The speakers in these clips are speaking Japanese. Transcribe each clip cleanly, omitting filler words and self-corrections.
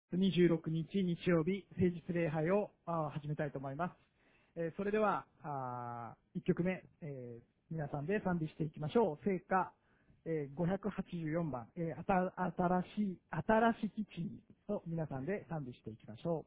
26日日曜日、聖日礼拝を始めたいと思います。それでは、1曲目、皆さんで賛美していきましょう。聖歌、584番、新しき地を皆さんで賛美していきましょう。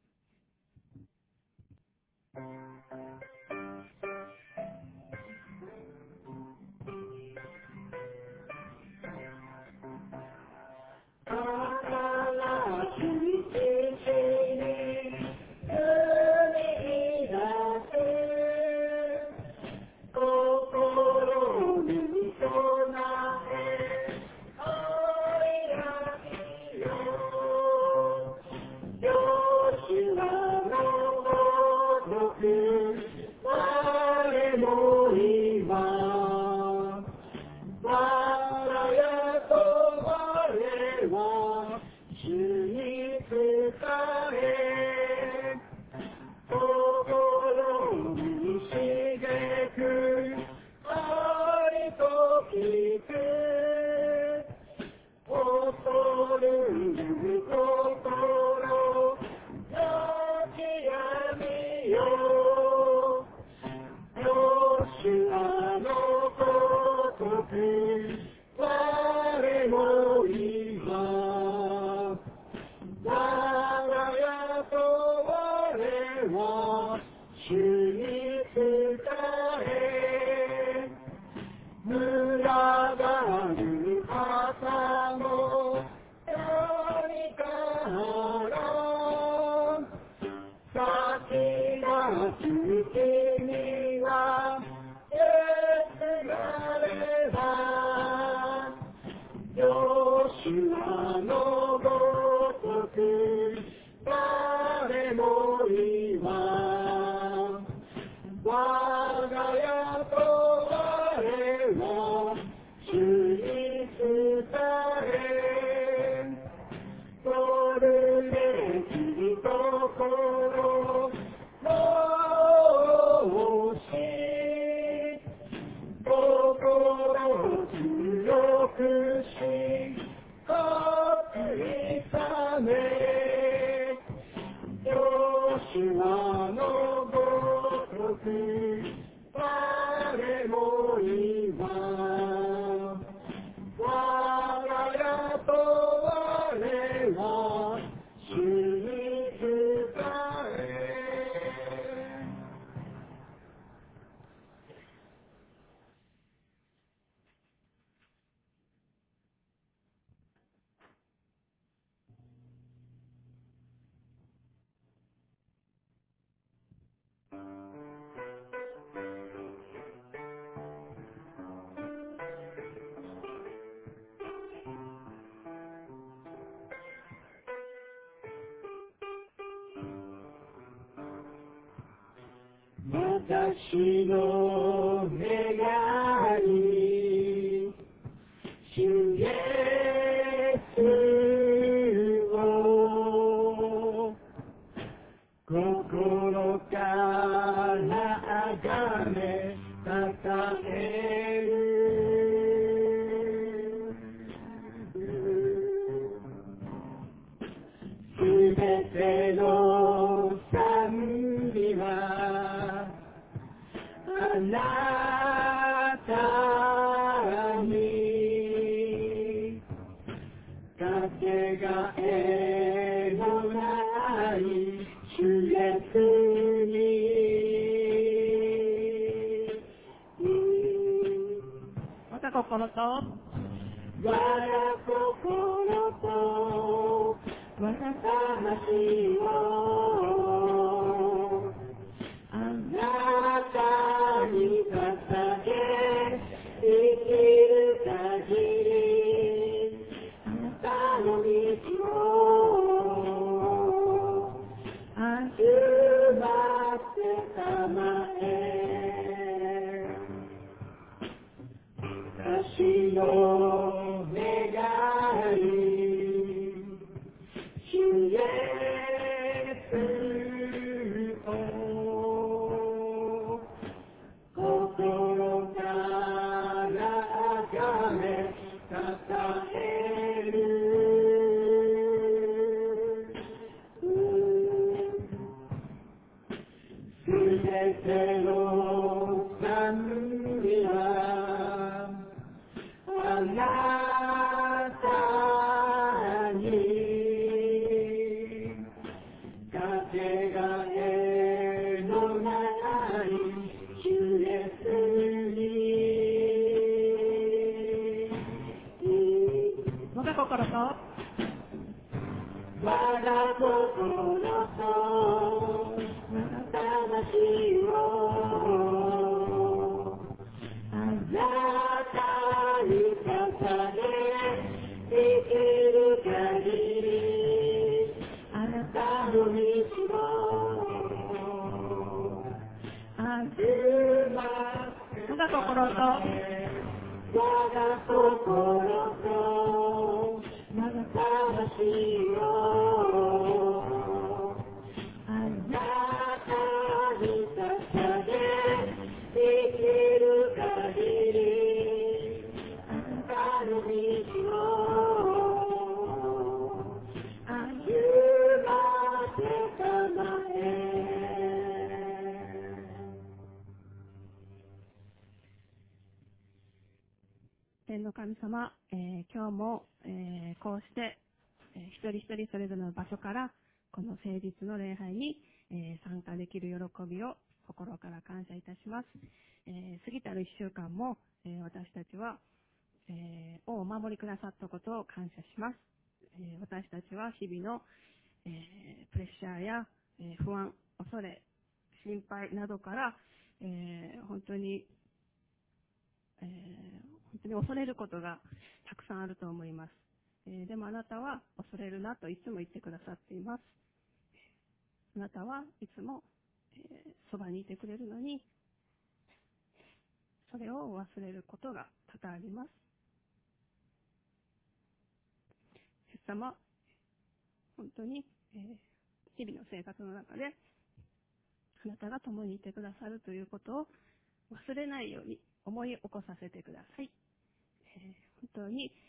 私の願い、主イエスを心から崇め称える。すべての賛美はあなたにかけがえのない主イエスにまた心と我が心と我が魂をあなたに捧げ生きる限りあなたの道を歩ませたまえ私の願い主イエスを心から崇め称える。 ての賛美はあなたにかけがえのない主イエスに我が心と我が心と我が魂をあなたに捧げ生きる限りあなたの道を歩ませ我が心と我が心と我が魂をあなたに捧げ生きる限りあなたの道を歩ませたまえ天の神様、今日も、こうして、一人一人それぞれの場所からこの誠実の礼拝に、参加できる喜びを心から感謝いたします。過ぎたる一週間も、私たちは、をお守りくださったことを感謝します。私たちは日々の、プレッシャーや、不安、恐れ、心配などから、本当に恐れることがたくさんあると思います。でもあなたは恐れるなといつも言ってくださっています。あなたはいつも、そばにいてくれるのに、それを忘れることが多々あります。イエス様、本当に、日々の生活の中であなたが共にいてくださるということを忘れないように思い起こさせてください。本当に、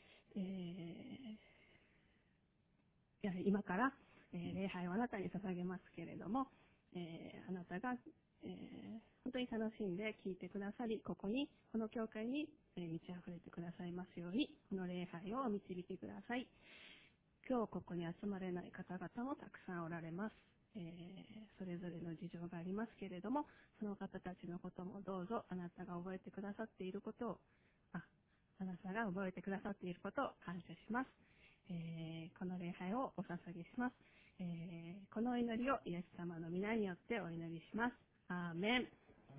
今から、礼拝をあなたに捧げますけれども、あなたが、本当に楽しんで聞いてくださり、この教会に、満ち溢れてくださいますように、この礼拝を導いてください。今日ここに集まれない方々もたくさんおられます。それぞれの事情がありますけれども、その方たちのこともどうぞあなたが覚えてくださっていることを、あなたが覚えてくださっていることを感謝します。この礼拝をお捧げします。このお祈りをイエス様の皆によってお祈りします。アーメン。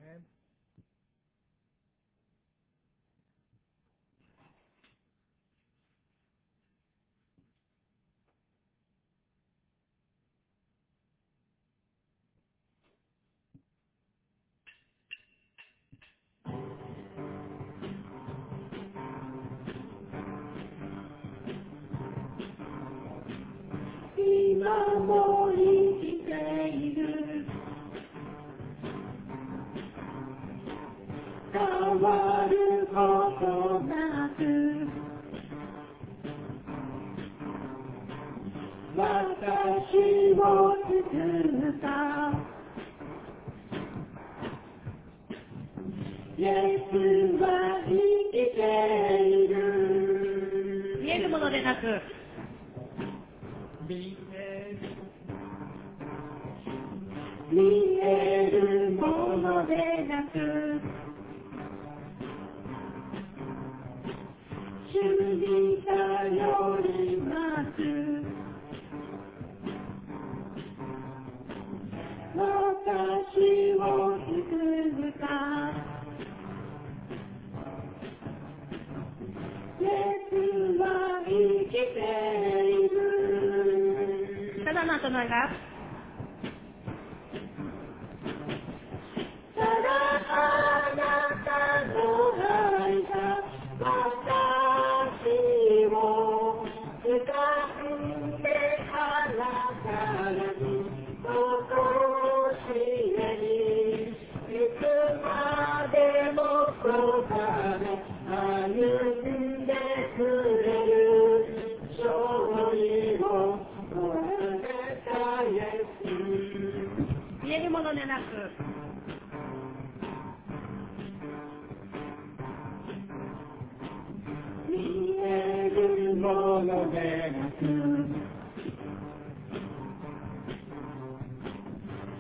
今も生きている変わることなく私を作ったイエスは生きている見えるものでなく見えるものでなく主に頼ります私を救ったイエスは生きているただなたのがただあなたの愛が私を掴んで離される心知れにいつまでもそばで歩んでくれる勝利をもらったイエス見えるものでなく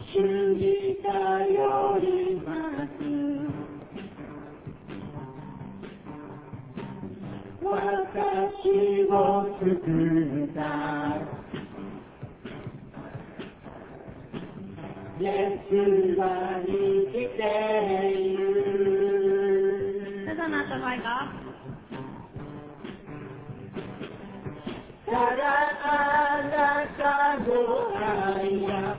主に頼ります。私を救ったイエスは生きている。 それではあなたの愛がただあなたの愛が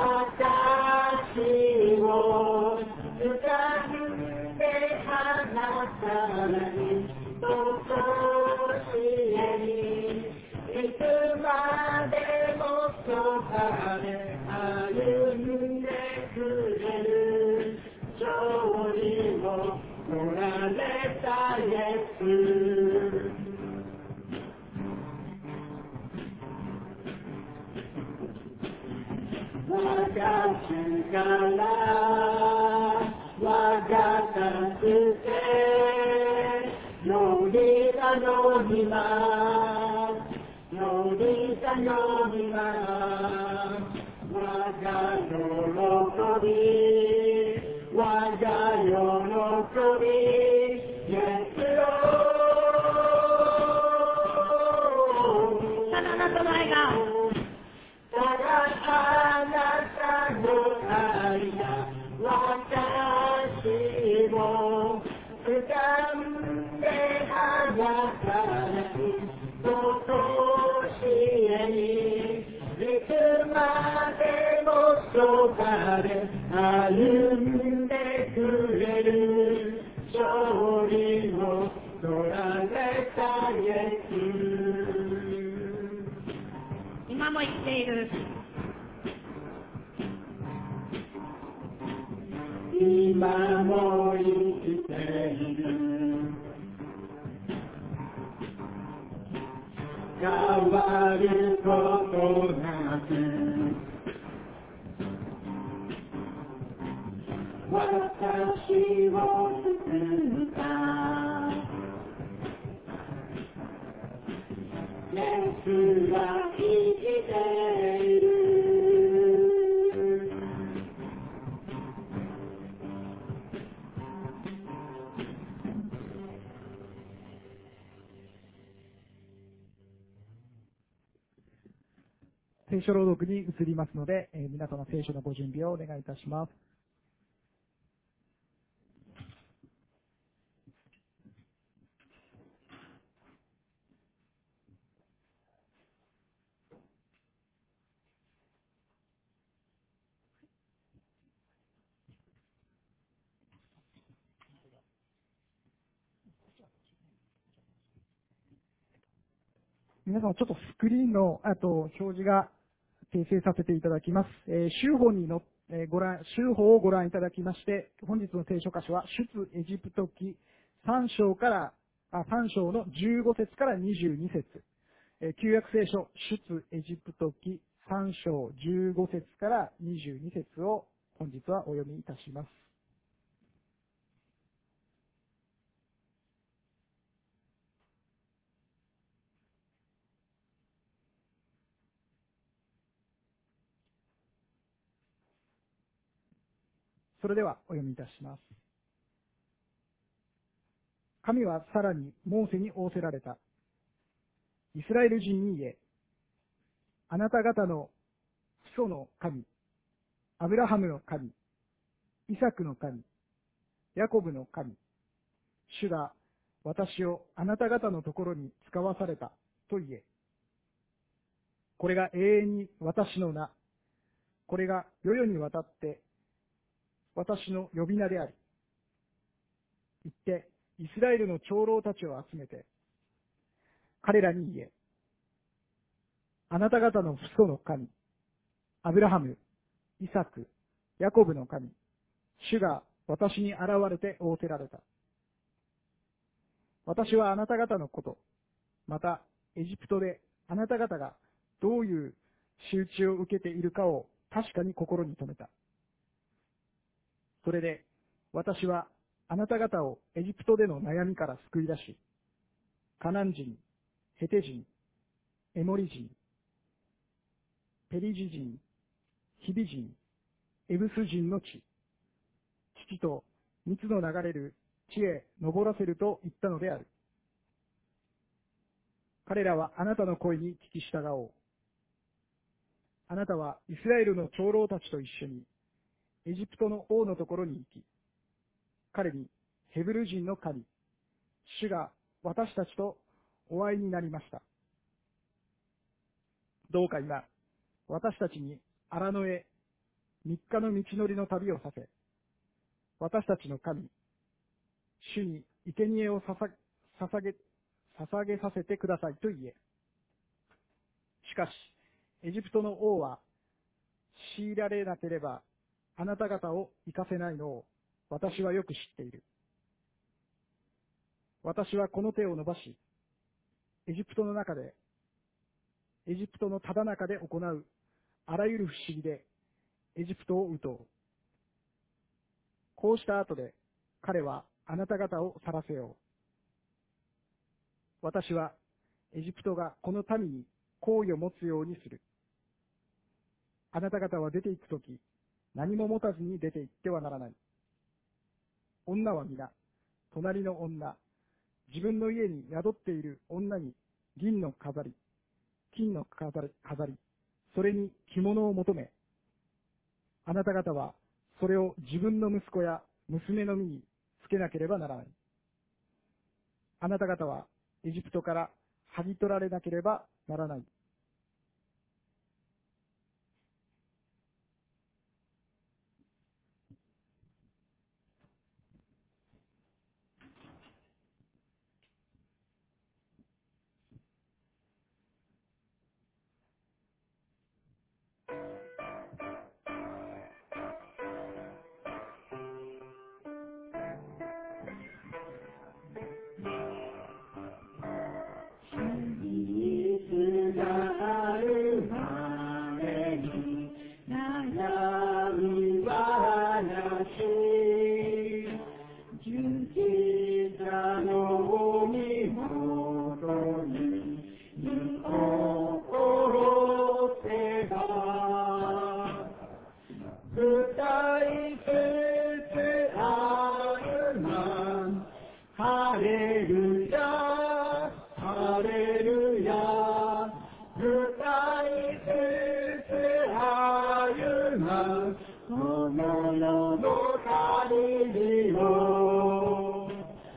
私を掴んで離さないと教えにいつまでもそばで歩んでくれる勝利を取られたイエス。我が主から我が助けより頼みますより頼みます我が喜び我が喜びイエスよただあなたの愛がただあなたの愛が私を掴んで離さないと教えにいつまでもそばで歩んでくれる勝利を取られたイエス。 今も生きている。 今も生きている。変わることなく私を救ったイエスは生きている。 聖書朗読に移りますので、皆様聖書のご準備をお願いいたします。皆様ちょっとスクリーンの表示が訂正させていただきます。週報をご覧いただきまして、本日の聖書箇所は出エジプト記3章の15節から22節、旧約聖書出エジプト記3章15節から22節を本日はお読みいたします。それではお読みいたします。神はさらにモーセに仰せられた。イスラエル人に言え、あなた方の父祖の神、アブラハムの神、イサクの神、ヤコブの神、主が私をあなた方のところに使わされたと言え。これが永遠に私の名、これが世々にわたって私の呼び名であり。言って、イスラエルの長老たちを集めて、彼らに言え。あなた方の父祖の神、アブラハム、イサク、ヤコブの神、主が私に現れて仰せられた。私はあなた方のこと、またエジプトであなた方がどういう仕打ちを受けているかを確かに心に留めた。それで私はあなた方をエジプトでの悩みから救い出し、カナン人、ヘテ人、エモリ人、ペリジ人、ヒビ人、 エブス人の地、父と蜜の流れる地へ登らせると言ったのである。彼らはあなたの声に聞き従おう。あなたはイスラエルの長老たちと一緒にエジプトの王のところに行き、彼にヘブル人の神、主が私たちとお会いになりました。どうか今、私たちに荒野へ3日の道のりの旅をさせ、私たちの神、主に生贄を捧げさせてくださいと言え。しかし、エジプトの王は強いられなければあなた方を行かせないのを私はよく知っている。私はこの手を伸ばし、エジプトのただ中で行うあらゆる不思議でエジプトを打とう。こうした後で彼はあなた方を去らせよう。私はエジプトがこの民に好意を持つようにする。あなた方は出て行くとき、何も持たずに出て行ってはならない。女は皆、隣の女、自分の家に宿っている女に銀の飾り、金の飾り、それに着物を求め、あなた方はそれを自分の息子や娘の身につけなければならない。あなた方はエジプトから剥ぎ取られなければならない。 いつがあるまでに悩み話十字架の身元に心せば歌いつつ歩まんハレルヤハレルヤ歌いつつ歩まんこの世の限りを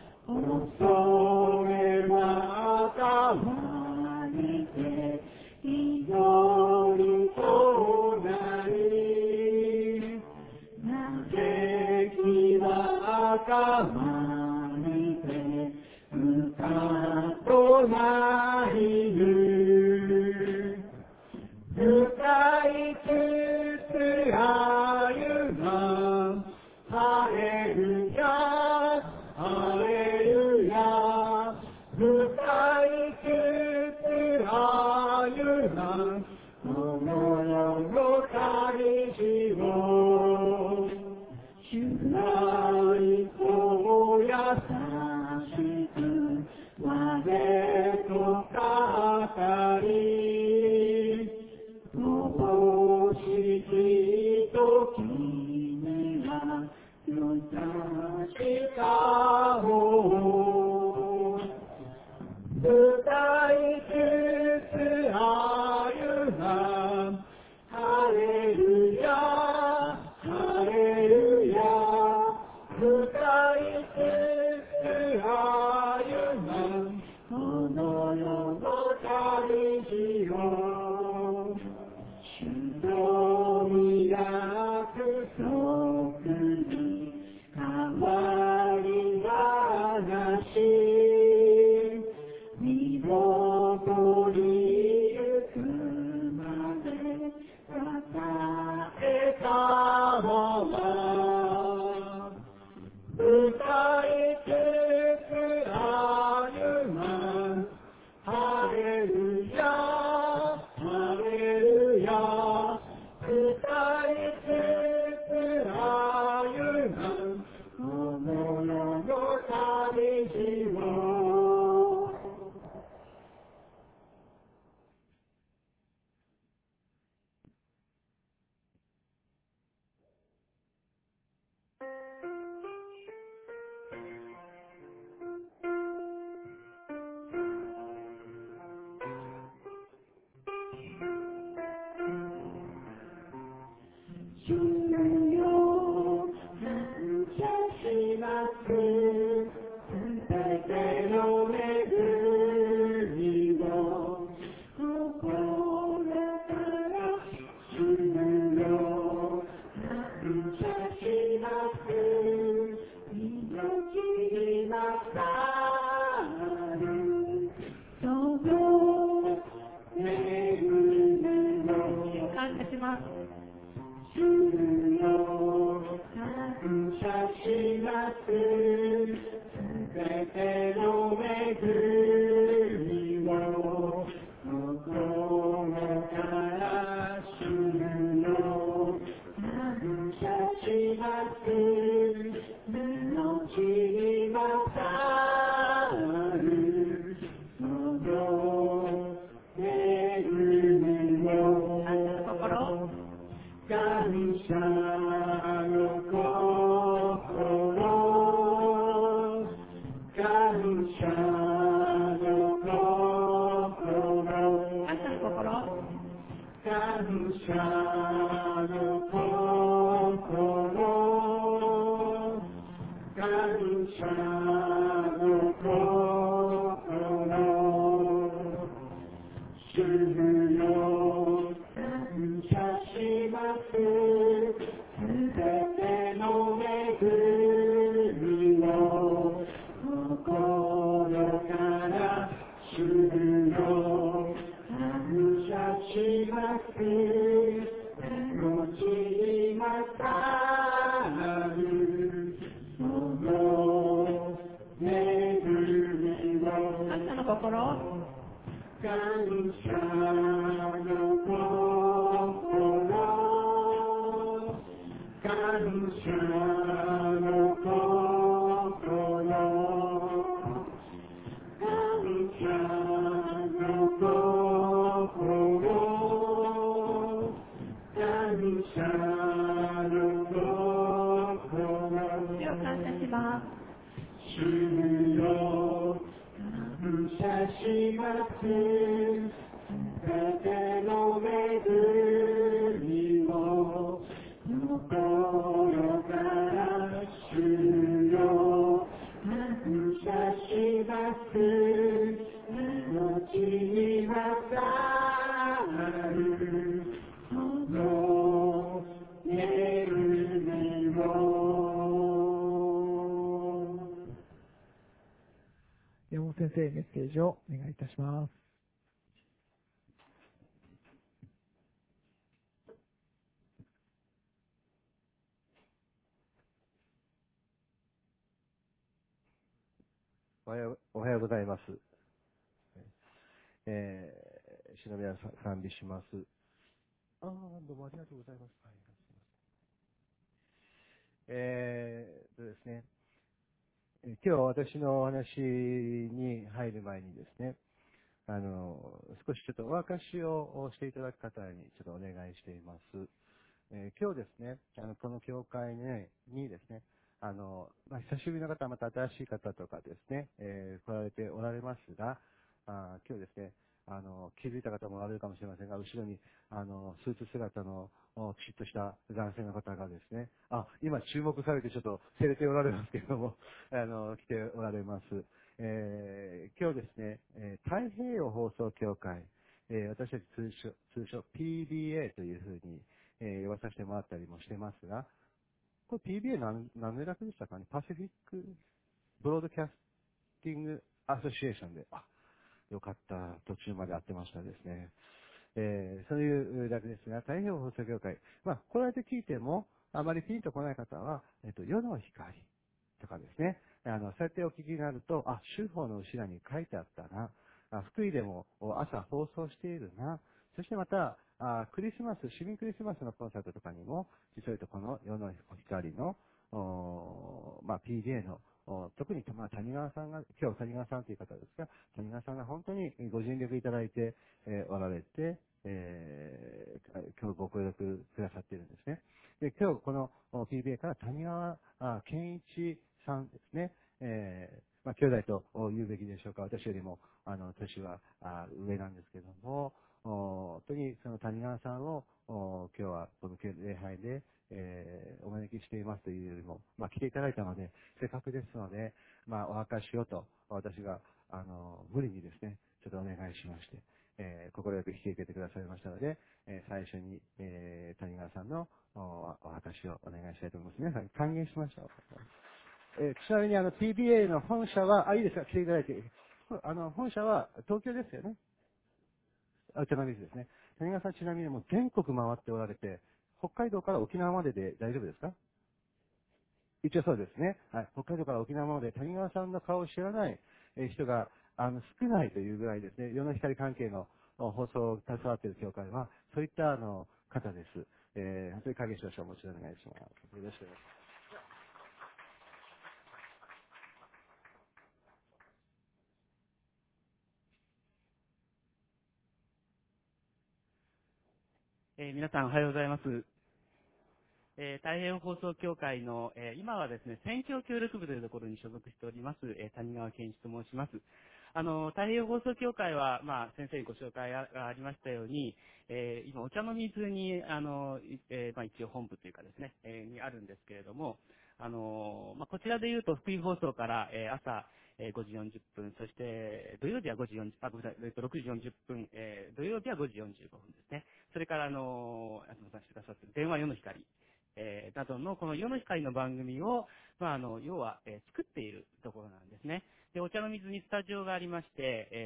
恐れは頭にて祈りとなり嘆きは頭にて歌となりる歌いつつ歩まハレルヤハレルヤ歌いつつ歩まこの世の旅路を主なりと優しく我と語り乏しき時には優しさを歌いつつ歩まハレルヤハレルヤ歌いつつ歩まこの世の旅路を主の御約束に変わり話見守りゆくまで支えたまま歌いつつ歩まハレルヤハレルヤ歌いつつ歩まこの世の旅路をます。 主よ、感謝します。すべての恵みを心から主よ、感謝します。命にまたるその恵みを感謝の心、感謝の心、感謝の心、感謝の心、主よ、感謝します。すべての恵みを心から主よ、感謝します。命にまたるその恵みを感謝の心、感謝の心、感謝の心、感謝の心、感謝の心、 主を感謝します。 主よ、感謝します。すべての恵みを心から主よ、感謝します。命にまたるその恵みを。 山本先生、メッセージをお願いいたします。 おはようございます。主の皆さん、賛美します。どうもありがとうございます。はい、ですね、今日私のお話に入る前にですね、少しちょっとお明かしをしていただく方にちょっとお願いしています。今日ですね、この教会にですね、久しぶりの方、また新しい方とかですね、来られておられますが、今日ですね、気づいた方もおられるかもしれませんが、後ろに、スーツ姿の、きちっとした男性の方がですね、今注目されてちょっと照れておられますけれども、来ておられます。今日ですね、太平洋放送協会、私たち通称 PBA というふうに、呼ばさせてもらったりもしてますが、これ PBA 何の略でしたかね？パシフィックブロードキャスティングアソシエーションで。よかった。途中まで合ってましたですね。そういう略ですが、太平洋放送協会。これだけ聞いても、あまりピンとこない方は、世の光とかですね。そうやってお聞きになると、州法の後ろに書いてあったな。福井でも朝放送しているな。そしてまた、クリスマス、市民クリスマスのコンサートとかにも、実を言うとこの世の光の、PDA の、特に、谷川さんが、今日谷川さんという方ですが、谷川さんが本当にご尽力いただいて、おられて、今日ご協力くださっているんですね。で、今日この PBA から谷川健一さんですね。兄弟と言うべきでしょうか。私よりも、年は上なんですけども、本当にその谷川さんを、今日はこの礼拝で、お招きしていますというよりも、来ていただいたので、せっかくですので、お証しをと、私が、無理にですね、ちょっとお願いしまして、快く引き受けてくださいましたので、最初に、谷川さんのお証しをお願いしたいと思います。皆さん歓迎しましょう。ちなみにPBA の本社は、いいですか、来ていただいて。本社は東京ですよね。宇都宮市ですね。 谷川さんちなみにもう全国回っておられて、北海道から沖縄までで大丈夫ですか？一応そうですね。はい。北海道から沖縄まで谷川さんの顔を知らない人が少ないというぐらいですね、世の光関係の放送を携わっている教会は、そういった方です。本当に影少々もちろんお願いします。よろしくお願いします。 皆さんおはようございます。太平洋放送協会の、今はですね、宣教協力部というところに所属しております、谷川健一と申します。太平洋放送協会は、先生にご紹介がありましたように、今、お茶の水に、一応本部というかですね、にあるんですけれども、こちらで言うと、福井放送から、朝、5時40分、そして土曜日は5時40、ごめんなさい、6時40分、土曜日は5時45分ですね。それから、安野さんしてくださっている電話世の光、などのこの世の光の番組を、要は、作っているところなんですね。で、お茶の水にスタジオがありまして、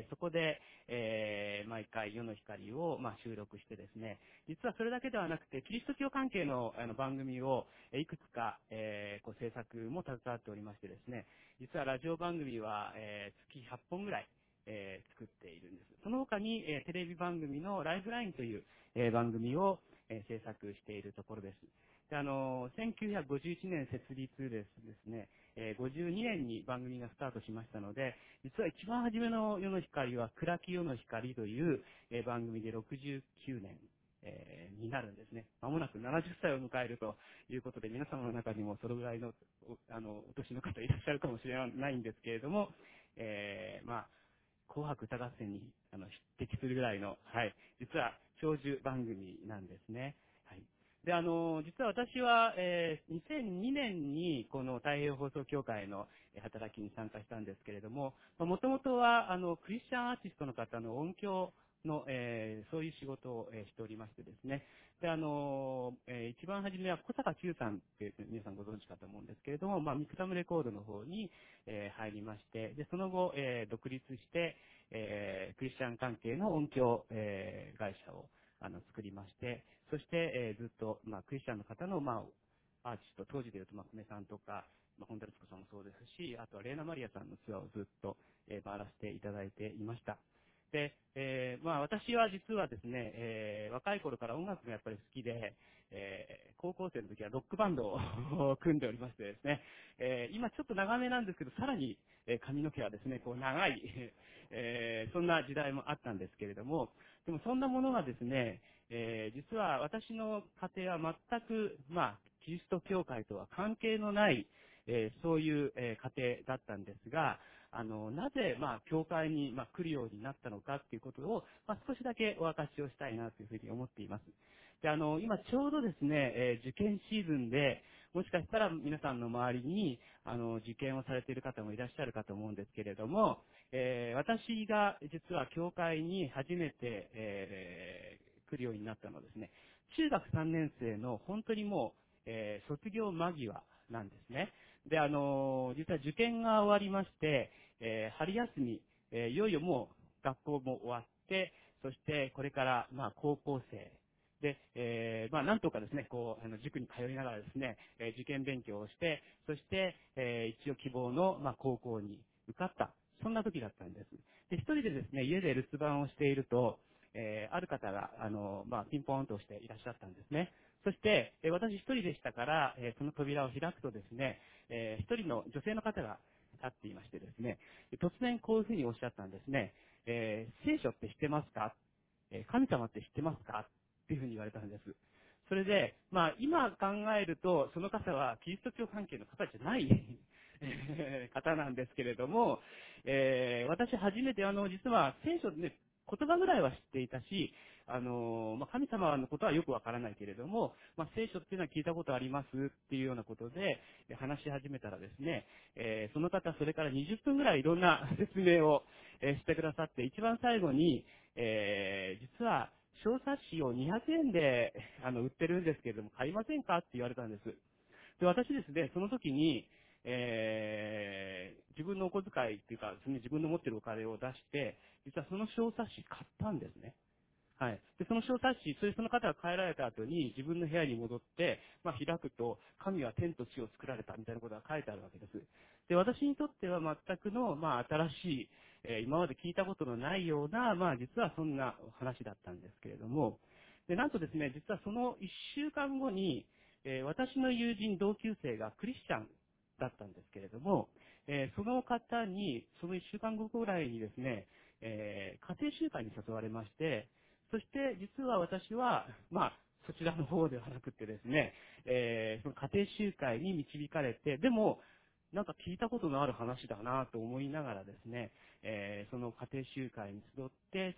そこで、毎回世の光を、収録してですね、実はそれだけではなくて、キリスト教関係の番組をいくつか、制作も携わっておりましてですね、実はラジオ番組は、月8本ぐらい、作っているんです。その他に、テレビ番組のライフラインという、番組を、制作しているところです。で1951年設立ですね、52年に番組がスタートしましたので、実は一番初めの世の光は、暗き世の光という、番組で69年、になるんですね。まもなく70歳を迎えるということで、皆様の中にもそのぐらいのお年の方いらっしゃるかもしれないんですけれども、紅白歌合戦に匹敵するぐらいの、はい、実は長寿番組なんですね。はい。で、実は私は、2002年にこの太平洋放送協会の働きに参加したんですけれども、もともとは、クリスチャンアーティストの方の音響の、そういう仕事を、しておりましてですね。で、一番初めは小坂忠さんって皆さんご存知かと思うんですけれども、ミクタムレコードの方に、入りまして、で、その後、独立して、クリスチャン関係の音響、会社を作りまして、そして、ずっと、クリスチャンの方の、アーティスト、当時でいうと、久米さんとか、本田律子さんもそうですし、あとはレーナ・マリアさんのツアーをずっと、回らせていただいていました。で、私は実はですね、若い頃から音楽がやっぱり好きで、高校生の時はロックバンドを組んでおりましてですね、今ちょっと長めなんですけど、さらに、髪の毛はですね、こう長い、そんな時代もあったんですけれども、でもそんなものがですね、実は私の家庭は全く、キリスト教会とは関係のない、そういう、家庭だったんですが、なぜ、教会に、来るようになったのかっていうことを、少しだけお明かしをしたいなというふうに思っています。で、今ちょうどですね、受験シーズンで、もしかしたら皆さんの周りに、受験をされている方もいらっしゃるかと思うんですけれども、私が実は教会に初めて、来るようになったのはですね、中学3年生の本当にもう、卒業間際なんですね。で、実は受験が終わりまして、春休み、いよいよもう学校も終わって、そしてこれから、高校生で、なんとかですね、塾に通いながらですね、受験勉強をして、そして、一応希望の、高校に受かった。そんな時だったんです。で、一人でですね、家で留守番をしていると、ある方が、ピンポーンとしていらっしゃったんですね。そして、私一人でしたから、その扉を開くとですね、一人の女性の方が立っていましてですね、突然こういうふうにおっしゃったんですね。聖書って知ってますか？神様って知ってますか？っていうふうに言われたんです。それで、今考えると、その方はキリスト教関係の方じゃない方なんですけれども、私初めて実は聖書ね、言葉ぐらいは知っていたし、神様のことはよくわからないけれども、聖書っていうのは聞いたことありますっていうようなことで話し始めたらですね、その方それから20分ぐらいいろんな説明を、してくださって、一番最後に、実は小冊子を200円で売ってるんですけれども、買いませんかって言われたんです。で、私ですね、その時に、自分のお小遣いっていうか、自分の持ってるお金を出して、実はその小冊子買ったんですね。 はい。で、その小冊子、その方が帰られた後に自分の部屋に戻って、開くと、神は天と地を作られたみたいなことが書いてあるわけです。で、私にとっては全くの、新しい、今まで聞いたことのないような、実はそんな話だったんですけれども、で、なんとですね、実はその1週間後に、私の友人、同級生がクリスチャンだったんですけれども、その方に、その1週間後ぐらいにですね、家庭集会に誘われまして、そして実は私は、そちらの方ではなくてですね、その家庭集会に導かれて、でも、なんか聞いたことのある話だなと思いながらですね、その家庭集会に集って、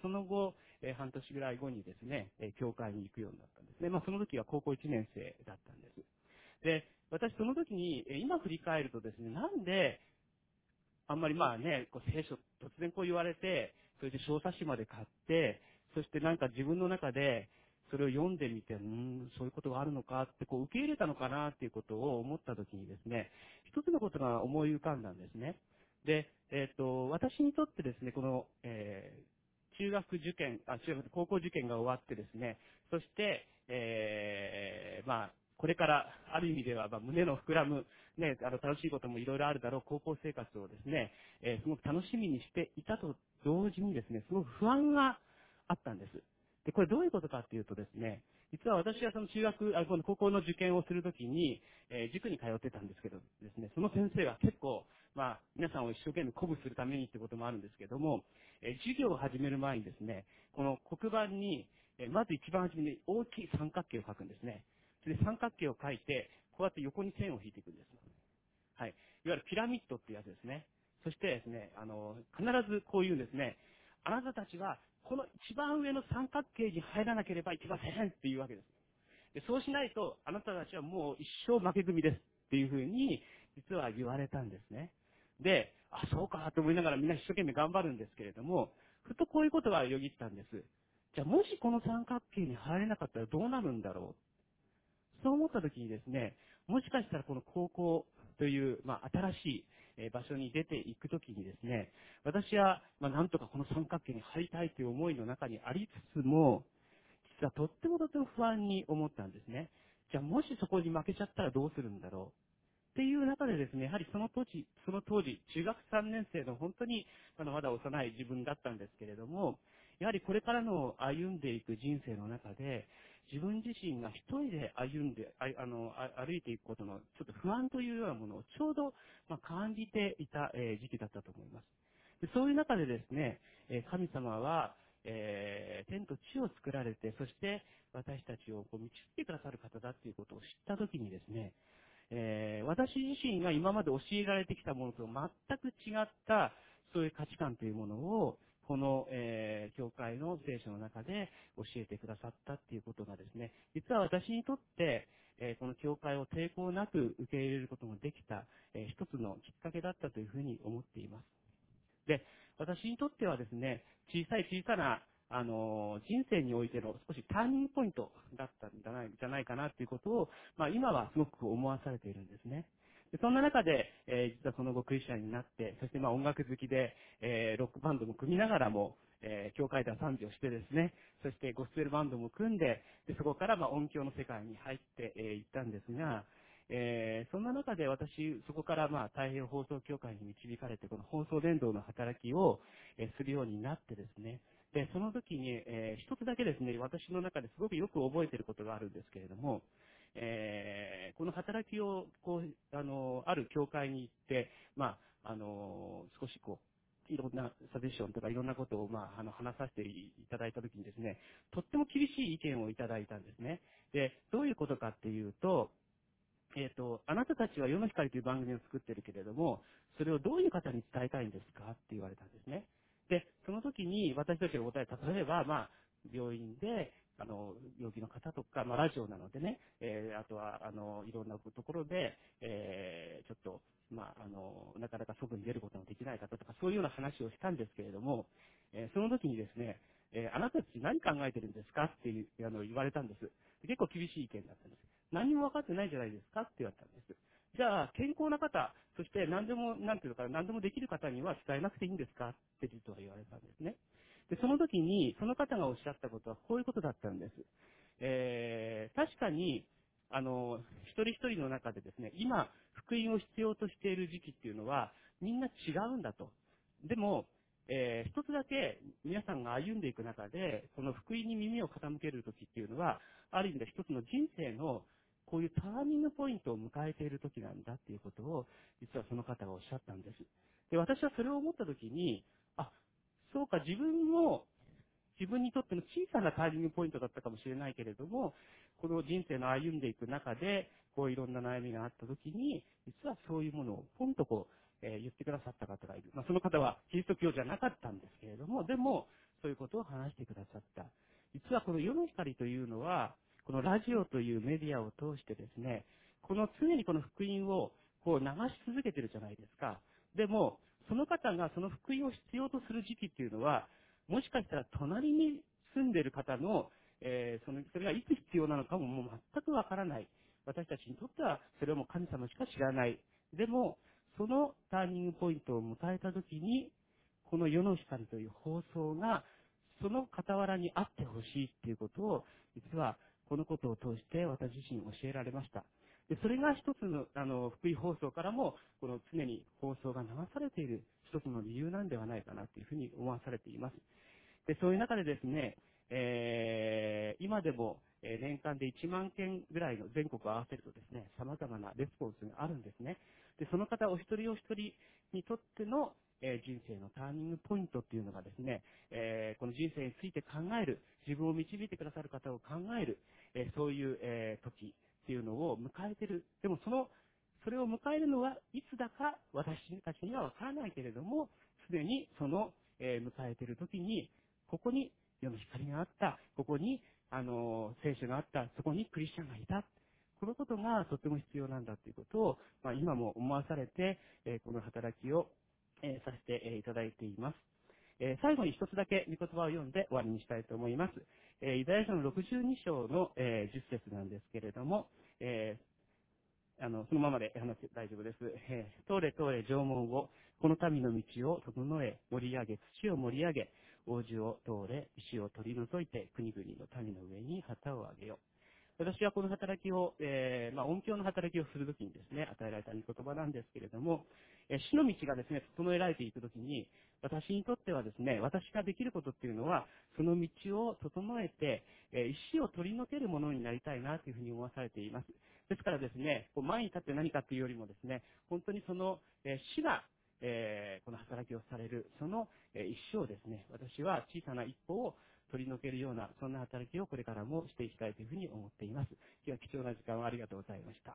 その後、半年ぐらい後にですね、教会に行くようになったんですね。その時は高校1年生だったんです。で、私その時に、今振り返るとですね、なんで、あんまり聖書突然こう言われて、それで小冊子まで買って、そしてなんか自分の中でそれを読んでみて、そういうことがあるのかってこう受け入れたのかなっていうことを思ったときにですね、一つのことが思い浮かんだんですね。で、私にとってですね、この、中学受験、高校受験が終わってですね、そして、これからある意味では胸の膨らむね、楽しいこともいろいろあるだろう高校生活をですね、すごく楽しみにしていたと同時にですね、すごく不安があったんです。で、これどういうことかっていうとですね、実は私はそのこの高校の受験をするときに、塾に通ってたんですけどですね、その先生が結構、皆さんを一生懸命鼓舞するためにってこともあるんですけども、授業を始める前にですね、この黒板に、まず一番初めに大きい三角形を書くんですね。で、三角形を書いて、こうやって横に線を引いていくんです。はい。いわゆるピラミッドっていうやつですね。そしてですね、必ずこう言うんですね。あなたたちは、この一番上の三角形に入らなければいけませんっていうわけです。で、そうしないと、あなたたちはもう一生負け組ですっていうふうに、実は言われたんですね。で、そうかと思いながらみんな一生懸命頑張るんですけれども、ふとこういうことがよぎったんです。じゃあもしこの三角形に入れなかったらどうなるんだろう。そう思った時にですね、もしかしたらこの高校という、新しい場所に出ていく時にですね、私は、なんとかこの三角形に入りたいという思いの中にありつつも、実はとっても不安に思ったんですね。じゃあもしそこに負けちゃったらどうするんだろう。っていう中でですね、やはりその当時、中学3年生の本当にまだ幼い自分だったんですけれども、やはりこれからの歩んでいく人生の中で、自分自身が一人で歩いていくことのちょっと不安というようなものをちょうど感じていた時期だったと思います。でそういう中でですね、神様は、天と地を作られて、そして私たちを導いてくださる方だということを知ったときにですね、私自身が今まで教えられてきたものと全く違った、そういう価値観というものを、この、教会の聖書の中で教えてくださったっていうことがですね、実は私にとって、この教会を抵抗なく受け入れることができた、一つのきっかけだったというふうに思っています。で、私にとってはですね、小さな、人生においての少しターニングポイントだったんじゃないかなということを、今はすごく思わされているんですね。でそんな中で、実はその後クリスチャンになって、そして音楽好きで、ロックバンドも組みながらも、教会では賛美をしてですね、そしてゴスペルバンドも組んで、でそこから音響の世界に入っていったんですが、そんな中で私、そこから太平洋放送協会に導かれて、この放送伝道の働きを、するようになってですね、で、その時に、一つだけですね、私の中ですごくよく覚えていることがあるんですけれども、この働きを、ある教会に行って、少しいろんなサジェッションとかいろんなことを、話させていただいたときにですね、とっても厳しい意見をいただいたんですね。で、どういうことかっていうと、あなたたちは世の光という番組を作ってるけれども、それをどういう方に伝えたいんですかって言われたんですね。で、その時に私たちが答えた、例えば、病院で、病気の方とか、ラジオなのでね、あとは、いろんなところで、ちょっと、なかなか外に出ることのできない方とか、そういうような話をしたんですけれども、その時にですね、あなたたち何考えてるんですかっていう言われたんです。結構厳しい意見だったんです。何も分かってないじゃないですかって言われたんです。じゃあ、健康な方、そして何でも、なんていうのかな、何でもできる方には伝えなくていいんですかって実は言われたんですね。 で、その時に、その方がおっしゃったことはこういうことだったんです。確かに、一人一人の中でですね、今、福音を必要としている時期っていうのは、みんな違うんだと。でも、一つだけ皆さんが歩んでいく中で、この福音に耳を傾ける時っていうのは、ある意味で一つの人生のこういうターニングポイントを迎えている時なんだっていうことを、実はその方がおっしゃったんです。で、私はそれを思った時に、あ、そうか、自分にとっての小さなターニングポイントだったかもしれないけれども、この人生の歩んでいく中で、こういろんな悩みがあった時に、実はそういうものをポンと言ってくださった方がいる。その方はキリスト教じゃなかったんですけれども、でも、そういうことを話してくださった。実はこの世の光というのは、このラジオというメディアを通してですね、常にこの福音を流し続けてるじゃないですか。でも、その方がその福音を必要とする時期っていうのは、もしかしたら隣に住んでいる方の、それがいつ必要なのかももう全くわからない。私たちにとってはそれはもう神様しか知らない。でも、そのターニングポイントを迎えたときに、この世の光という放送が、その傍らにあってほしいっていうことを、実はこのことを通して私自身教えられました。で、それが一つの、福井放送からも、この常に放送が流されている一つの理由なんではないかなというふうに思わされています。で、そういう中でですね、今でも、年間で1万件ぐらいの全国を合わせるとですね、様々なレスポンスがあるんですね。で、その方お一人お一人にとっての、人生のターニングポイントっていうのがですね、この人生について考える、自分を導いてくださる方を考える、そういう、時っていうのを迎えている。でもそれを迎えるのはいつだか私たちにはわからないけれども、すでに迎えている時に、ここに世の光があった、ここに、聖書があった、そこにクリスチャンがいた。このことがとても必要なんだということを、今も思わされて、この働きを、させていただいています。最後に一つだけ御言葉を読んで終わりにしたいと思います。イザヤ書の62章の、10節なんですけれども、そのままで話して大丈夫です。通れ通れ縄文を、この民の道を整え、盛り上げ、土を盛り上げ、王子を通れ、石を取り除いて、国々の民の上に旗を上げよう。私はこの働きを、音響の働きをするときにですね、与えられた御言葉なんですけれども、死の道がですね、整えられていくときに、私にとってはですね、私ができることっていうのは、その道を整えて、石を取り除けるものになりたいなというふうに思わされています。ですからですね、前に立って何かというよりもですね、本当にその、死が、この働きをされる、その、一生をですね、私は小さな一歩を取り除けるような、そんな働きをこれからもしていきたいというふうに思っています。今日は貴重な時間をありがとうございました。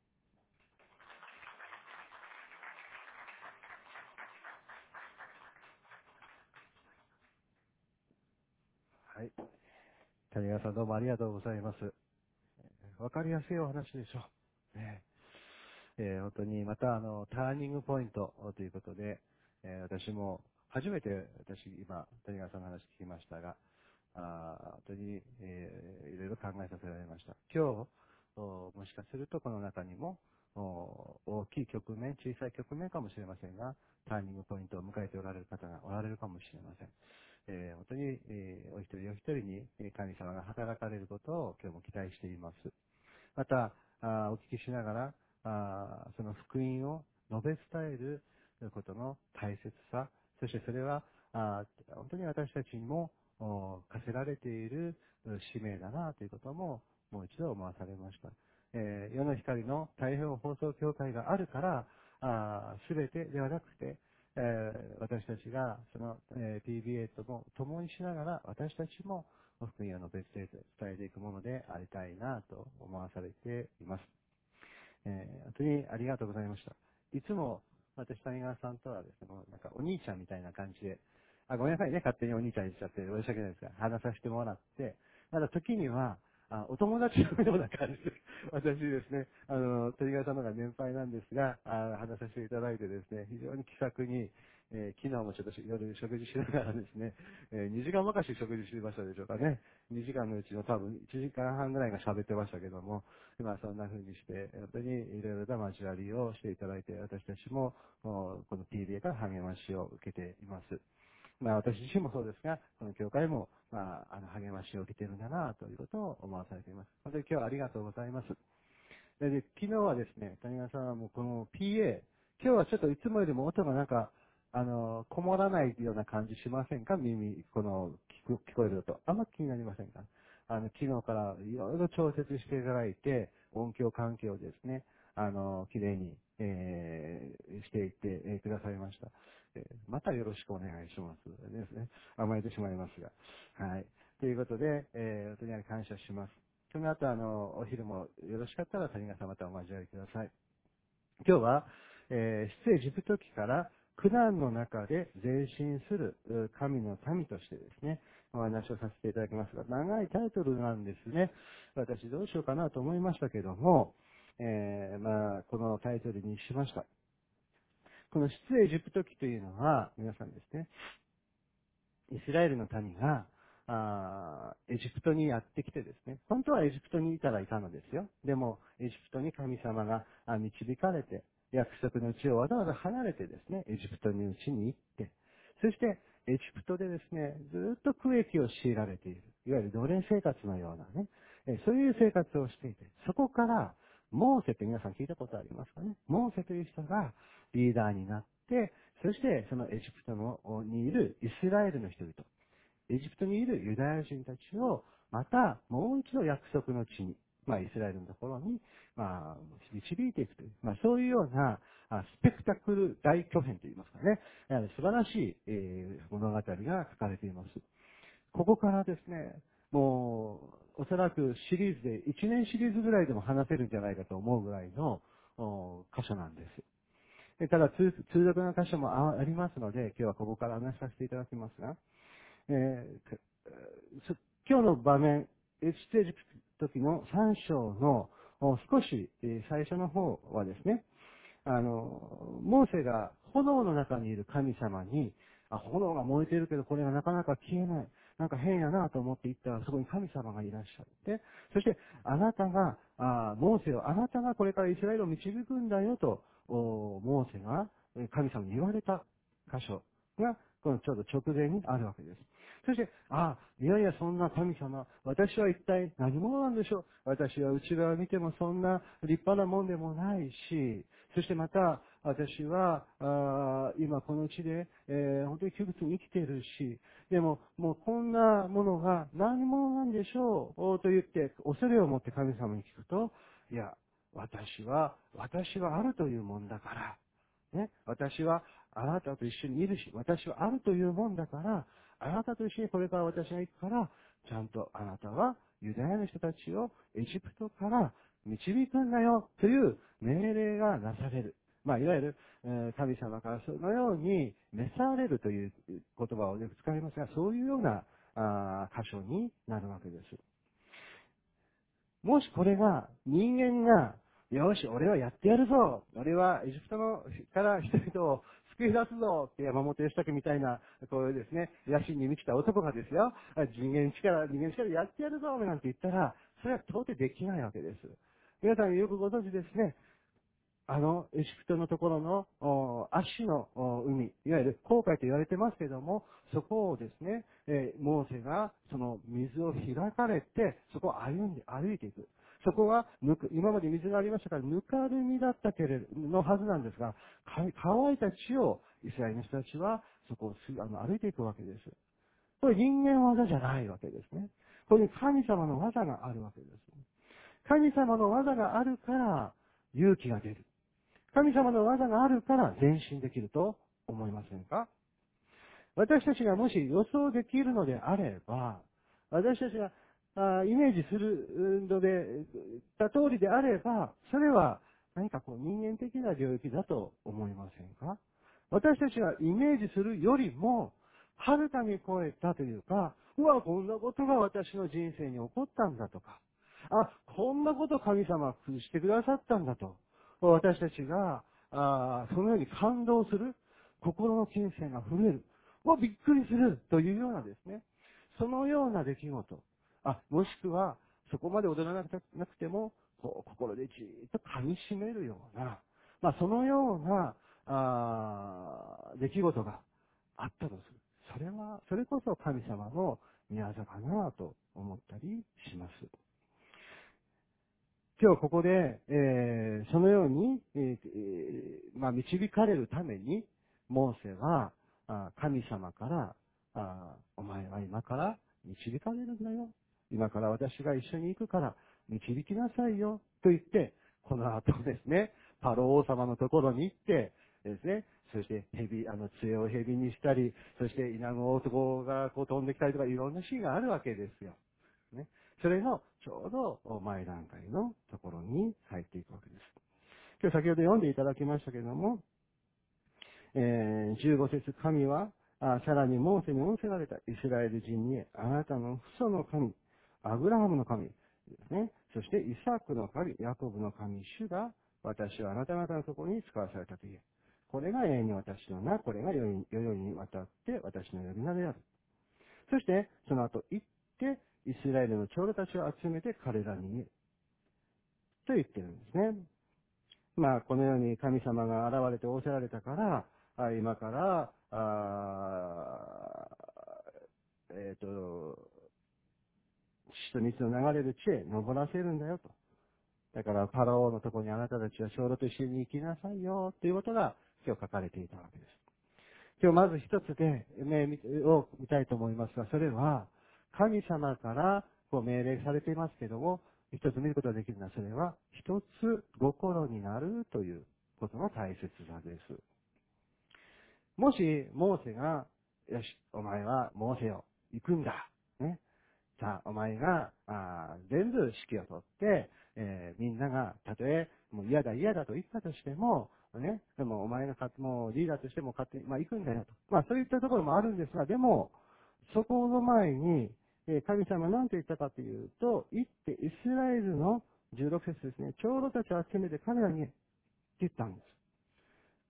はい。谷川さんどうもありがとうございます。わかりやすいお話でしょう。ね本当にまたターニングポイントということで、私も初めて今、谷川さんの話聞きましたが、本当に、いろいろ考えさせられました。今日、もしかするとこの中にも、大きい局面、小さい局面かもしれませんが、ターニングポイントを迎えておられる方がおられるかもしれません。本当に、お一人お一人に神様が働かれることを今日も期待しています。また、お聞きしながら、その福音を述べ伝えることの大切さ、そしてそれは、本当に私たちにも課せられている使命だなということももう一度思わされました。世の光の太平洋放送協会があるから、すべてではなくて、私たちがその、PBA とも共にしながら私たちも福音を述べ伝えていくものでありたいなと思わされています。本当にありがとうございました。いつも私、谷川さんとはですね、もうなんかお兄ちゃんみたいな感じで、ごめんなさいね、勝手にお兄ちゃんにしちゃって申し訳ないですが、話させてもらって、まだ時には、お友達のような感じで、私ですね、鳥川さんの方が年配なんですが、話させていただいてですね、非常に気さくに、昨日もちょっと夜食事しながらですね、2時間ばかし食事しましたでしょうかね。2時間のうちの多分1時間半ぐらいが喋ってましたけども、そんな風にして、本当にいろいろな交わりをしていただいて、私たちも、この PBA から励ましを受けています。 私自身もそうですが、この教会も、励ましを受けているんだな、ということを思わされています。本当に今日はありがとうございます。で、昨日はですね、谷川さんはもうこの PA、今日はちょっといつもよりも音がなんか、こもらないような感じしませんか？聞こえる音。あんま気になりませんか？昨日からいろいろ調節していただいて、音響環境をですね、きれいに、していって、くださいました。またよろしくお願いします。ですね。甘えてしまいますが。はい。ということで、本当に感謝します。その後、お昼もよろしかったら谷川さんまたお交わりください。今日は、出エジプト記から苦難の中で前進する神の民としてですね、お話をさせていただきますが、長いタイトルなんですね。私どうしようかなと思いましたけども、このタイトルにしました。この出エジプト記というのは、皆さんですね、イスラエルの民が、エジプトにやってきてですね、本当はエジプトにいたらいたのですよ。でも、エジプトに神様が導かれて、約束の地をわざわざ離れてですね、エジプトにうちに行って、そして、エジプトでですね、ずっと苦役を強いられている。いわゆる奴隷生活のようなね、そういう生活をしていて、そこから、モーセって皆さん聞いたことありますかね？モーセという人がリーダーになって、そしてそのエジプトにいるイスラエルの人々、エジプトにいるユダヤ人たちを、またもう一度約束の地に、イスラエルのところに、導いていくという、そういうような、スペクタクル大巨編といいますかね、素晴らしい、物語が書かれています。ここからですね、もう、おそらくシリーズで、1年シリーズぐらいでも話せるんじゃないかと思うぐらいの箇所なんです。ただ、通読の箇所もありますので、今日はここから話させていただきますが、今日の場面、出エジプト記の3章の少し最初の方はですね、モーセが炎の中にいる神様に、炎が燃えているけどこれがなかなか消えない。なんか変やなと思って行ったらそこに神様がいらっしゃって、そしてあなたが、モーセをあなたがこれからイスラエルを導くんだよと、モーセが神様に言われた箇所が、このちょうど直前にあるわけです。そして、いやいやそんな神様、私は一体何者なんでしょう。私は内側を見てもそんな立派なもんでもないし、そしてまた、私は、今この地で、本当に窮屈に生きているし、でも、もうこんなものが何者なんでしょうと言って、恐れを持って神様に聞くと、いや、私はあるというもんだから、ね、私はあなたと一緒にいるし、私はあるというもんだから、あなたと一緒にこれから私が行くから、ちゃんとあなたはユダヤの人たちをエジプトから導くんだよという命令がなされる。いわゆる、神様からそのように召されるという言葉をよく使いますが、そういうような箇所になるわけです。もしこれが人間が、よし、俺はやってやるぞ、俺はエジプトから人々を救い出すぞって山本義武みたいな、こういうですね、野心に満ちた男がですよ、人間力やってやるぞなんて言ったら、それは到底できないわけです。皆さんよくご存知ですね。エジプトのところの、足の海、いわゆる紅海と言われてますけれども、そこをですね、モーセがその水を開かれて、そこを歩いていく。そこは、今まで水がありましたから、ぬかるみだったけれど、のはずなんですが、乾いた地をイスラエルの人たちは、そこを歩いていくわけです。これ人間技じゃないわけですね。ここに神様の技があるわけです。神様の技があるから、勇気が出る。神様の技があるから前進できると思いませんか？私たちがもし予想できるのであれば、私たちがイメージするので、た通りであれば、それは何か人間的な領域だと思いませんか？私たちがイメージするよりも、はるかに超えたというか、こんなことが私の人生に起こったんだとか、こんなこと神様はしてくださったんだと、私たちが、そのように感動する、心の金銭が震える、びっくりするというようなですね、そのような出来事、もしくは、そこまで踊らなくても、心でじーっと噛み締めるような、そのような、出来事があったとする。 それこそ神様の御業かなと思ったりします。今日ここで、そのように、導かれるために、モーセは、神様から、お前は今から導かれるんだよ。今から私が一緒に行くから導きなさいよ。と言って、この後ですね、パロ王様のところに行ってですね、そして杖を蛇にしたり、そしてイナゴ男がこう飛んできたりとか、いろんなシーンがあるわけですよ。ね。それのちょうど前段階のところに入っていくわけです。今日先ほど読んでいただきましたけれども、15節、神は、さらにモーセに仰せられたイスラエル人に、あなたの父祖の神、アブラハムの神ですね。そしてイサクの神、ヤコブの神、主が、私はあなた方のところに使わされたと言え。これが永遠に私の名、これが世々にわたって私の呼び名である。そして、その後行って、イスラエルの長老たちを集めて彼らに言え。と言ってるんですね。このように神様が現れて仰せられたから、今から、血と蜜の流れる地へ登らせるんだよと。だから、パラオのところにあなたたちは長老と一緒に行きなさいよ、ということが今日書かれていたわけです。今日まず一つで、を見たいと思いますが、それは、神様から命令されていますけども、一つ見ることができるのは、それは、一つ心になるということの大切さです。もし、モーセが、よし、お前はモーセよ、行くんだ。ね。さあ、お前が、全部指揮を取って、みんなが、たとえ、もう嫌だと言ったとしても、ね、でもお前がもうリーダーとしても勝手に、行くんだよと。そういったところもあるんですが、でも、そこの前に、神様は何と言ったかというと、行ってイスラエルの16節ですね、長老たちを集めて彼らに言ったんです。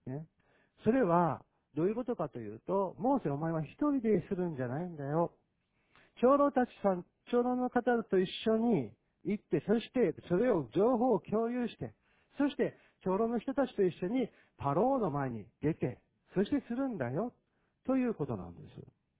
ね。それは、どういうことかというと、モーセお前は一人でするんじゃないんだよ。長老の方と一緒に行って、そしてそれを情報を共有して、そして長老の人たちと一緒にパローの前に出て、そしてするんだよ、ということなんです。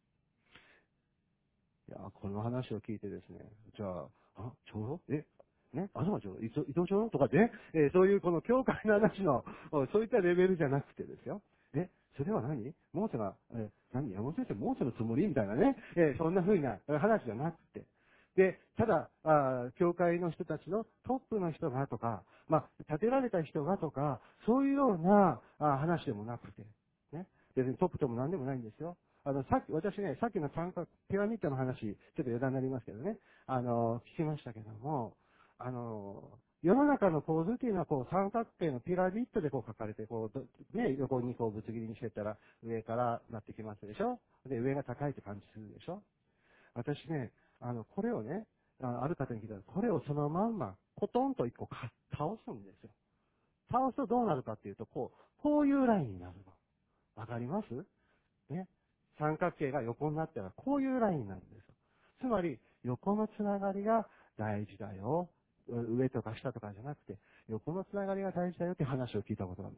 いや、この話を聞いてですね、じゃあ、長老ね、東長老伊藤長老とかで、そういうこの教会の話の、そういったレベルじゃなくてですよ。それは何モーセが、山本先生、モーセのつもりみたいなね、そんな風な話じゃなくて。で、ただ、教会の人たちのトップの人がとか、立てられた人がとか、そういうような話でもなくて、ね。別にトップとも何でもないんですよ。私ね、さっきのピラミッドの話、ちょっと余談になりますけどね、聞きましたけども、世の中の構図っていうのは、三角形のピラミッドで書かれて、横にぶつ切りにしてったら、上からなってきますでしょ。で、上が高いって感じするでしょ。私ね、これをね、ある方に聞いたら、これをそのまんま、コトンと一個倒すんですよ。倒すとどうなるかっていうと、こういうラインになるの。わかりますね。三角形が横になったら、こういうラインになるんですよ。つまり、横のつながりが大事だよ。上とか下とかじゃなくて、横のつながりが大事だよって話を聞いたことなんです。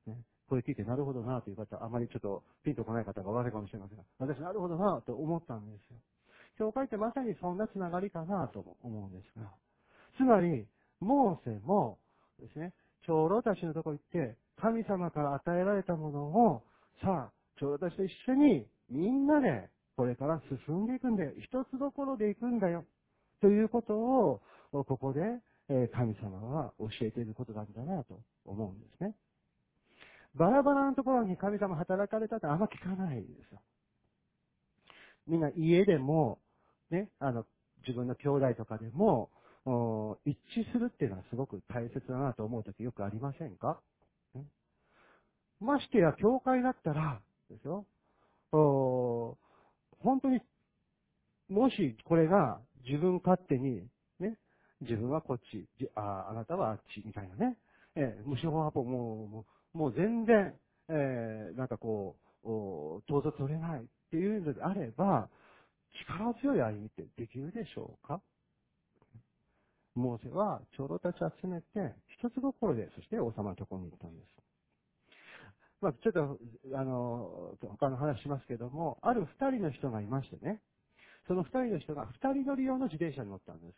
ね。これ聞いて、なるほどなという方、あまりちょっとピンとこない方がおられるかもしれませんが、私、なるほどなと思ったんですよ。教会ってまさにそんなつながりかなと思うんですが、つまり、モーセもですね、長老たちのところに行って、神様から与えられたものを、さあ、長老たちと一緒にみんなでこれから進んでいくんだよ。一つどころで行くんだよ。ということを、ここで神様は教えていることなんだなと思うんですね。バラバラなところに神様働かれたってあんま聞かないですよ。みんな家でも、ね、自分の兄弟とかでも、一致するっていうのはすごく大切だなと思うときよくありませんか、ね、ましてや、教会だったら、ですよ、本当に、もしこれが自分勝手に、ね、自分はこっち、あなたはあっち、みたいなね、無償発砲、もう全然、統率取れないっていうのであれば、力強い歩みってできるでしょうか？モーセは長老たちを集めて、一つ心で、そして王様のところに行ったんです。 ちょっと、他の話しますけども、ある二人の人がいましてね、その二人の人が二人乗り用の自転車に乗ったんです。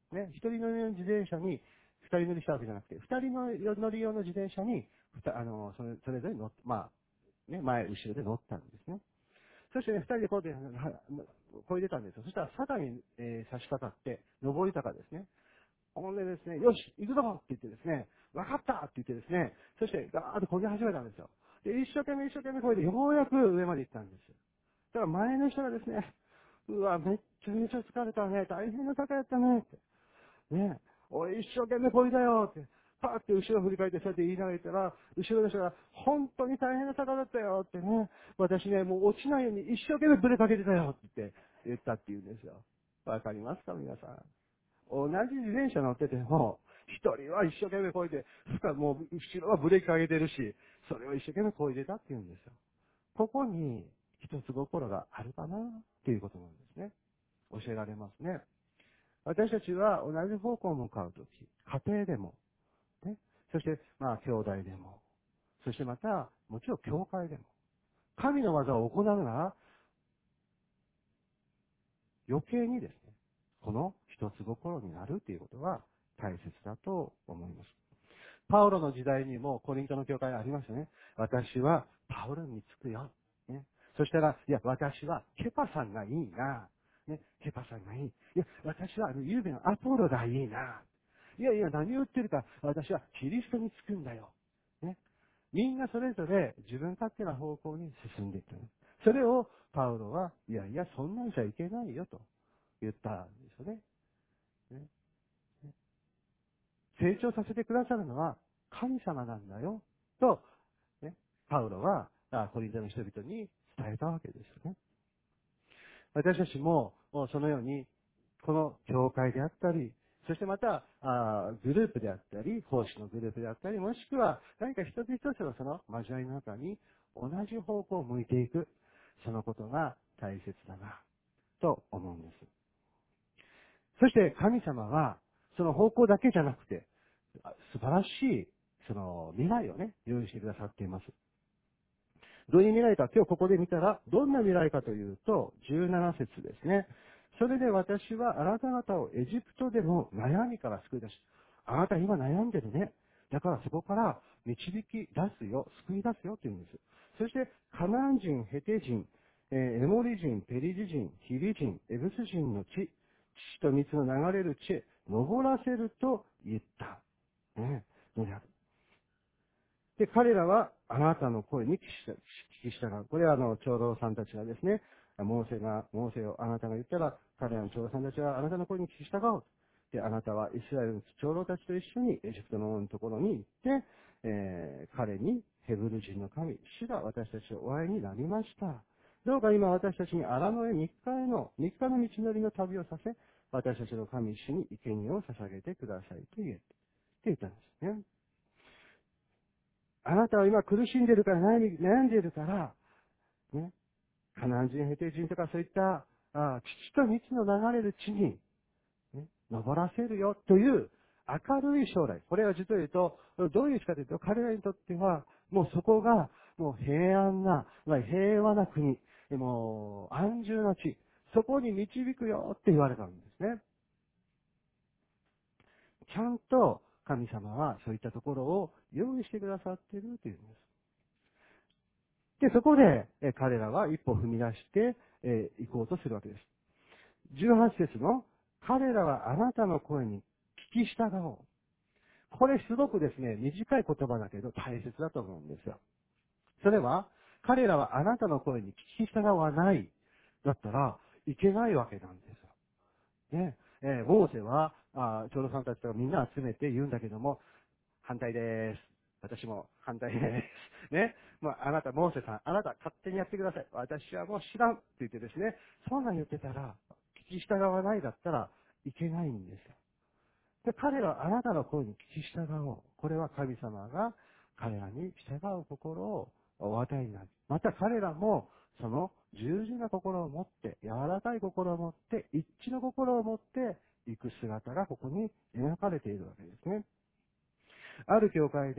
ね、一人乗り用の自転車に、二人乗りしたわけじゃなくて、二人乗り用の自転車に、それぞれ乗って、前、後ろで乗ったんですね。そしてね、二人でこうやって、こいでたんですよ。そしたら坂に、差し掛かって、上り坂ですね。ほんでですね、よし、行くぞって言ってですね、わかったって言ってですね、そしてガーッと漕ぎ始めたんですよ。で、一生懸命漕いで、ようやく上まで行ったんです。だから前の人がですね、うわ、めっちゃめちゃ疲れたね、大変な坂やったね、って。ね、俺一生懸命漕いだよ、って。パーって後ろ振り返ってそうやって言いながら言ったら、後ろの人が、本当に大変な坂だったよ、ってね。私ね、もう落ちないように一生懸命ブレーキかけてたよ、って言ったって言うんですよ。わかりますか、皆さん。同じ自転車乗ってても、一人は一生懸命漕いで、もう後ろはブレーキかけてるし、それを一生懸命漕いでたって言うんですよ。ここに一つ心があるかなっていうことなんですね。教えられますね。私たちは同じ方向を向かうとき、家庭でも、ね、そして兄弟でも、そしてまた、もちろん教会でも、神の技を行うなら、余計にですね、この一つ心になるということは大切だと思います。パウロの時代にもコリントの教会ありましたね。私はパウロにつくよ。ね。そしたら、いや、私はケパさんがいいな。ね。ケパさんがいい。いや、私はゆうべのアポロがいいな。いやいや、何を言ってるか、私はキリストにつくんだよ。ね。みんなそれぞれ自分勝手な方向に進んでいった。それをパウロは、いやいや、そんなんじゃいけないよと言ったんですよね。ね。成長させてくださるのは神様なんだよ、と、ね、パウロはコリントの人々に伝えたわけですよね。私たちもそのように、この教会であったり、そしてまた、グループであったり、奉仕のグループであったり、もしくは何か一つ一つのその交わりの中に同じ方向を向いていく、そのことが大切だな、と思うんです。そして神様は、その方向だけじゃなくて、素晴らしい、その未来をね、用意してくださっています。どういう未来か、今日ここで見たら、どんな未来かというと、17節ですね。それで私はあなた方をエジプトでの悩みから救い出し、あなた今悩んでるね。だからそこから導き出すよ、救い出すよって言うんです。そして、カナン人、ヘテ人、エモリ人、ペリジ人、ヒリ人、エブス人の地、父と蜜の流れる地へ登らせると言った。ね。で、彼らはあなたの声に聞き従う。これは長老さんたちがですね、モーセをあなたが言ったら、彼らの長老さんたちはあなたの声に聞き従おう。で、あなたはイスラエルの長老たちと一緒にエジプトの王のところに行って、彼にヘブル人の神、主が私たちをお会いになりました。どうか今私たちに荒野へ3日の道のりの旅をさせ、私たちの神主に生贄を捧げてくださいと言ったんですね。あなたは今苦しんでるから悩んでいるから、ね、カナン人、ヘテ人とかそういった、父と蜜の流れる地に、ね、登らせるよという明るい将来。これは実を言うと、どういうしかというと、彼らにとっては、もうそこが、もう平安な、平和な国、もう安住な地、そこに導くよって言われたんですね。ちゃんと神様はそういったところを用意してくださっているというんです。で、そこで、彼らは一歩踏み出して、行こうとするわけです。18節の、彼らはあなたの声に聞き従おう。これすごくですね、短い言葉だけど大切だと思うんですよ。それは、彼らはあなたの声に聞き従わない。だったらいけないわけなんですよ。ね。モーセは、長老さんたちとかみんな集めて言うんだけども、反対です。私も反対です。ね。あなた、モーセさん、あなた勝手にやってください。私はもう知らんって言ってですね、そんなん言ってたら、聞き従わないだったらいけないんですよ。で、彼らはあなたの声に聞き従おう。これは神様が彼らに従う心をお与えになる。また彼らも、その従順な心を持って、柔らかい心を持って、一致の心を持っていく姿がここに描かれているわけですね。ある教会で、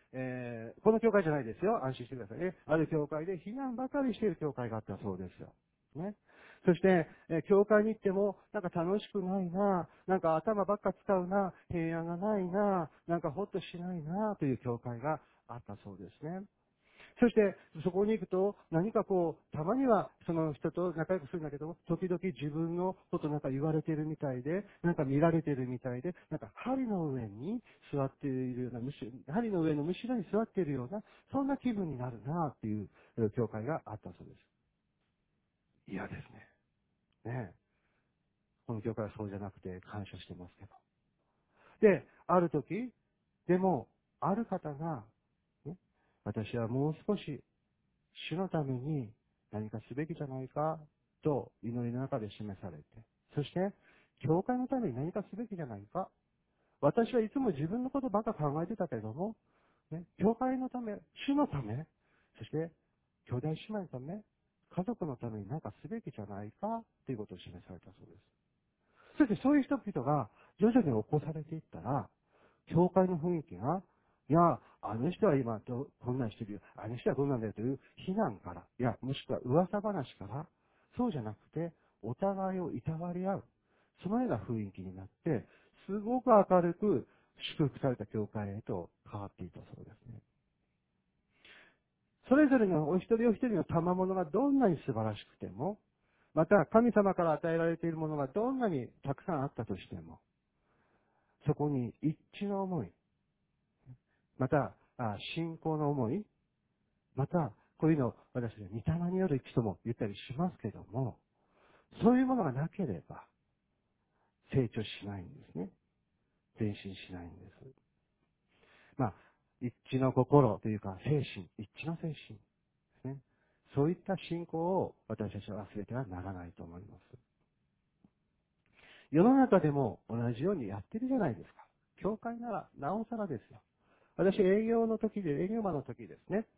この教会じゃないですよ。安心してくださいね。ある教会で避難ばかりしている教会があったそうですよ。ね。そして、教会に行っても、なんか楽しくないな、なんか頭ばっか使うな、平安がないな、なんかほっとしないな、という教会があったそうですね。そして、そこに行くと、何かこう、たまにはその人と仲良くするんだけども、時々自分のことなんか言われてるみたいで、なんか見られてるみたいで、なんか針の上に座っているような、針の上のむしろに座っているような、そんな気分になるな、っていう教会があったそうです。嫌ですね。ねえ。この教会はそうじゃなくて感謝してますけど。で、ある時、でも、ある方が、ね、私はもう少し主のために何かすべきじゃないかと祈りの中で示されて、そして、教会のために何かすべきじゃないか。私はいつも自分のことばっか考えてたけれども、ね、教会のため、主のため、そして、兄弟姉妹のため、家族のために何かすべきじゃないかということを示されたそうです。そしてそういう人々が徐々に起こされていったら、教会の雰囲気が、いや、あの人は今こんなんしてるよ、あの人はどうなんだよという非難から、いや、もしくは噂話から、そうじゃなくて、お互いをいたわり合う、そのような雰囲気になって、すごく明るく祝福された教会へと変わっていたそうですね。それぞれのお一人お一人の賜物がどんなに素晴らしくても、また神様から与えられているものがどんなにたくさんあったとしても、そこに一致の思い、また、信仰の思い、また、こういうのを私は御霊による一致とも言ったりしますけども、そういうものがなければ成長しないんですね。前進しないんです。まあ、一致の心というか精神、一致の精神ですね。そういった信仰を私たちは忘れてはならないと思います。世の中でも同じようにやってるじゃないですか。教会ならなおさらですよ。私営業マンの時ですね。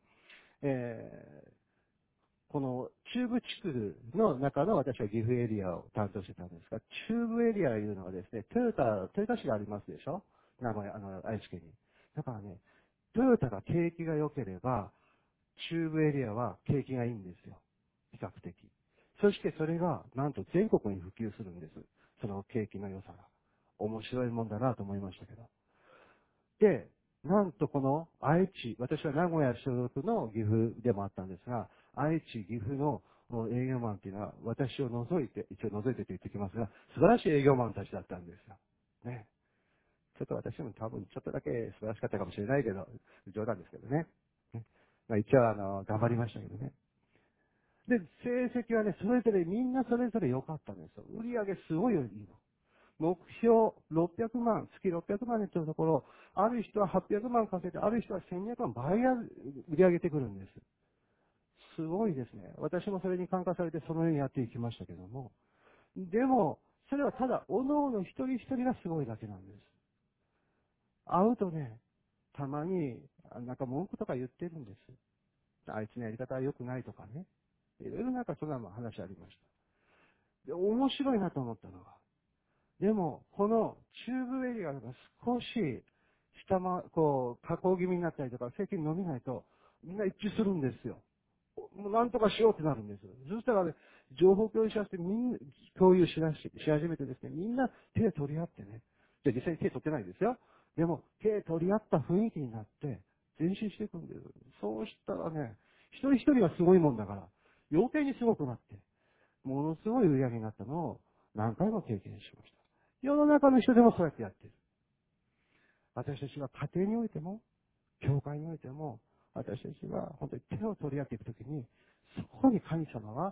この中部地区の中の私は岐阜エリアを担当してたんですが、中部エリアというのはですね、トヨタ市がありますでしょ、名古屋、愛知県に。だからね、トヨタが景気が良ければ、中部エリアは景気がいいんですよ。比較的。そしてそれが、なんと全国に普及するんです。その景気の良さが。面白いもんだなと思いましたけど。で、なんとこの愛知、私は名古屋所属の岐阜でもあったんですが、愛知、岐阜の営業マンっていうのは私を除いて、一応除いてと言ってきますが、素晴らしい営業マンたちだったんですよ。ね。ちょっと私も多分ちょっとだけ素晴らしかったかもしれないけど、冗談ですけどね。ね、まあ、一応頑張りましたけどね。で、成績はね、それぞれ、みんなそれぞれ良かったんですよ。売り上げすごいいいの。目標600万、月600万円というところ、ある人は800万稼いで、ある人は1200万倍売り上げてくるんです。すごいですね。私もそれに感化されてそのようにやっていきましたけども。でも、それはただ、各々一人一人がすごいだけなんです。会うとね、たまに、なんか文句とか言ってるんです。あいつのやり方は良くないとかね。いろいろなんかそんな話ありました。で、面白いなと思ったのは、でも、この中部エリアが少し下降気味になったりとか、政権伸びないと、みんな一致するんですよ。もうなんとかしようってなるんです。そしたらね、情報共有し始めて、みんな、共有し始めてですね、みんな手取り合ってね。じゃ実際に手取ってないですよ。でも、手取り合った雰囲気になって、前進していくんです。そうしたらね、一人一人がすごいもんだから、余計にすごくなって、ものすごい売り上げになったのを何回も経験しました。世の中の人でもそうやってやってる。私たちは家庭においても、教会においても、私たちは本当に手を取り合っていくときに、そこに神様は、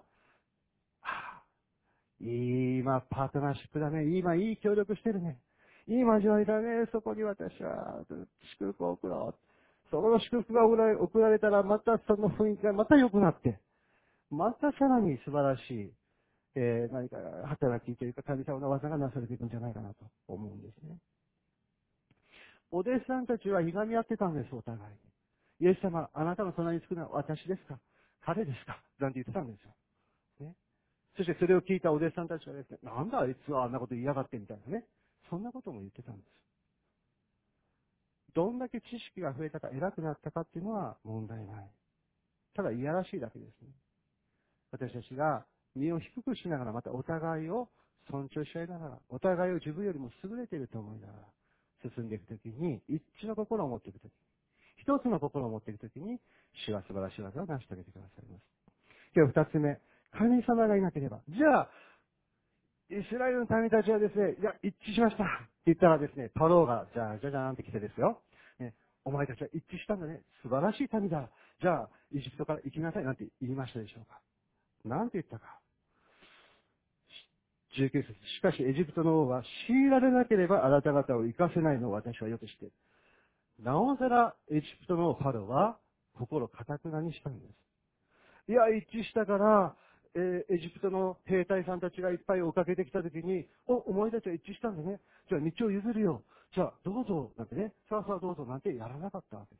今パートナーシップだね。今いい協力してるね。いい交わりだね。そこに私は祝福を送ろう。そこの祝福が送られたら、またその雰囲気がまた良くなって、またさらに素晴らしい、何か働きというか神様の技がなされていくんじゃないかなと思うんですね。お弟子さんたちはいがみ合ってたんです、お互いに。イエス様、あなたの隣につくのは私ですか、彼ですか、なんて言ってたんですよ。ね。そしてそれを聞いたお弟子さんたちはですね、なんだあいつはあんなこと言いやがってみたいなね。そんなことも言ってたんです。 どんだけ知識が増えたか、偉くなったかっていうのは問題ない。ただ、いやらしいだけですね。私たちが身を低くしながら、またお互いを尊重し合いながら、お互いを自分よりも優れていると思いながら、進んでいくときに、一致の心を持っていくとき、一つの心を持っていくときに、主は素晴らしい技を成し遂げてくださいます。今日二つ目、神様がいなければ、じゃあ、イスラエルの民たちはですね、いや、一致しましたって言ったらですね、パローが、じゃあ、じゃじゃーんって来てですよ。ね、お前たちは一致したんだね。素晴らしい民だ。じゃあ、エジプトから行きなさいなんて言いましたでしょうか。なんて言ったか。19節。しかし、エジプトの王は強いられなければあなた方を行かせないのを私はよく知っている。なおさら、エジプトのパロは心堅くなにしたんです。いや、一致したから、エジプトの兵隊さんたちがいっぱい追っかけてきたときに、お前たちは一致したんだね。じゃあ道を譲るよ。じゃあどうぞ、なんてね。さあさあどうぞ、なんてやらなかったわけです。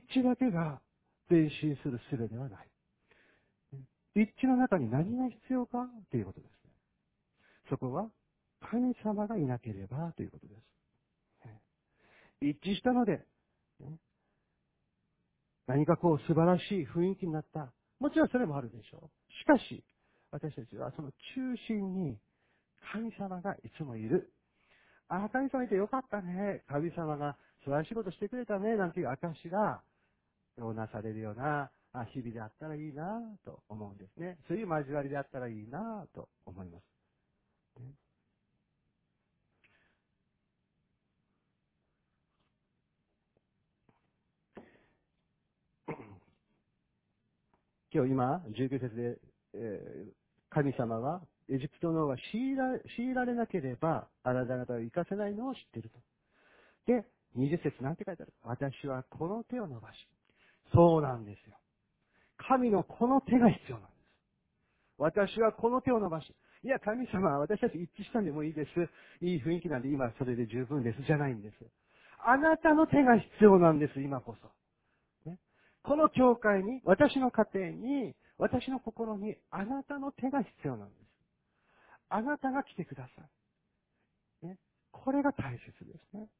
一致だけが前進する術ではない。一致の中に何が必要かということですね。そこは、神様がいなければということです。一致したので、何かこう素晴らしい雰囲気になった。もちろんそれもあるでしょう。しかし、私たちはその中心に神様がいつもいる。ああ、神様いてよかったね。神様が素晴らしいことしてくれたね。なんていう証がなされるような日々であったらいいなと思うんですね。そういう交わりであったらいいなと思います。今日今、19節で、神様は、エジプトの王が強いられなければ、あなた方を行かせないのを知っていると。で、20節なんて書いてある？私はこの手を伸ばし。そうなんですよ。神のこの手が必要なんです。私はこの手を伸ばし。いや、神様、私たち一致したんでもいいです。いい雰囲気なんで今それで十分です。じゃないんです。あなたの手が必要なんです、今こそ。ね、この教会に、私の家庭に、私の心に、あなたの手が必要なんです。あなたが来てください。ね、これが大切ですね。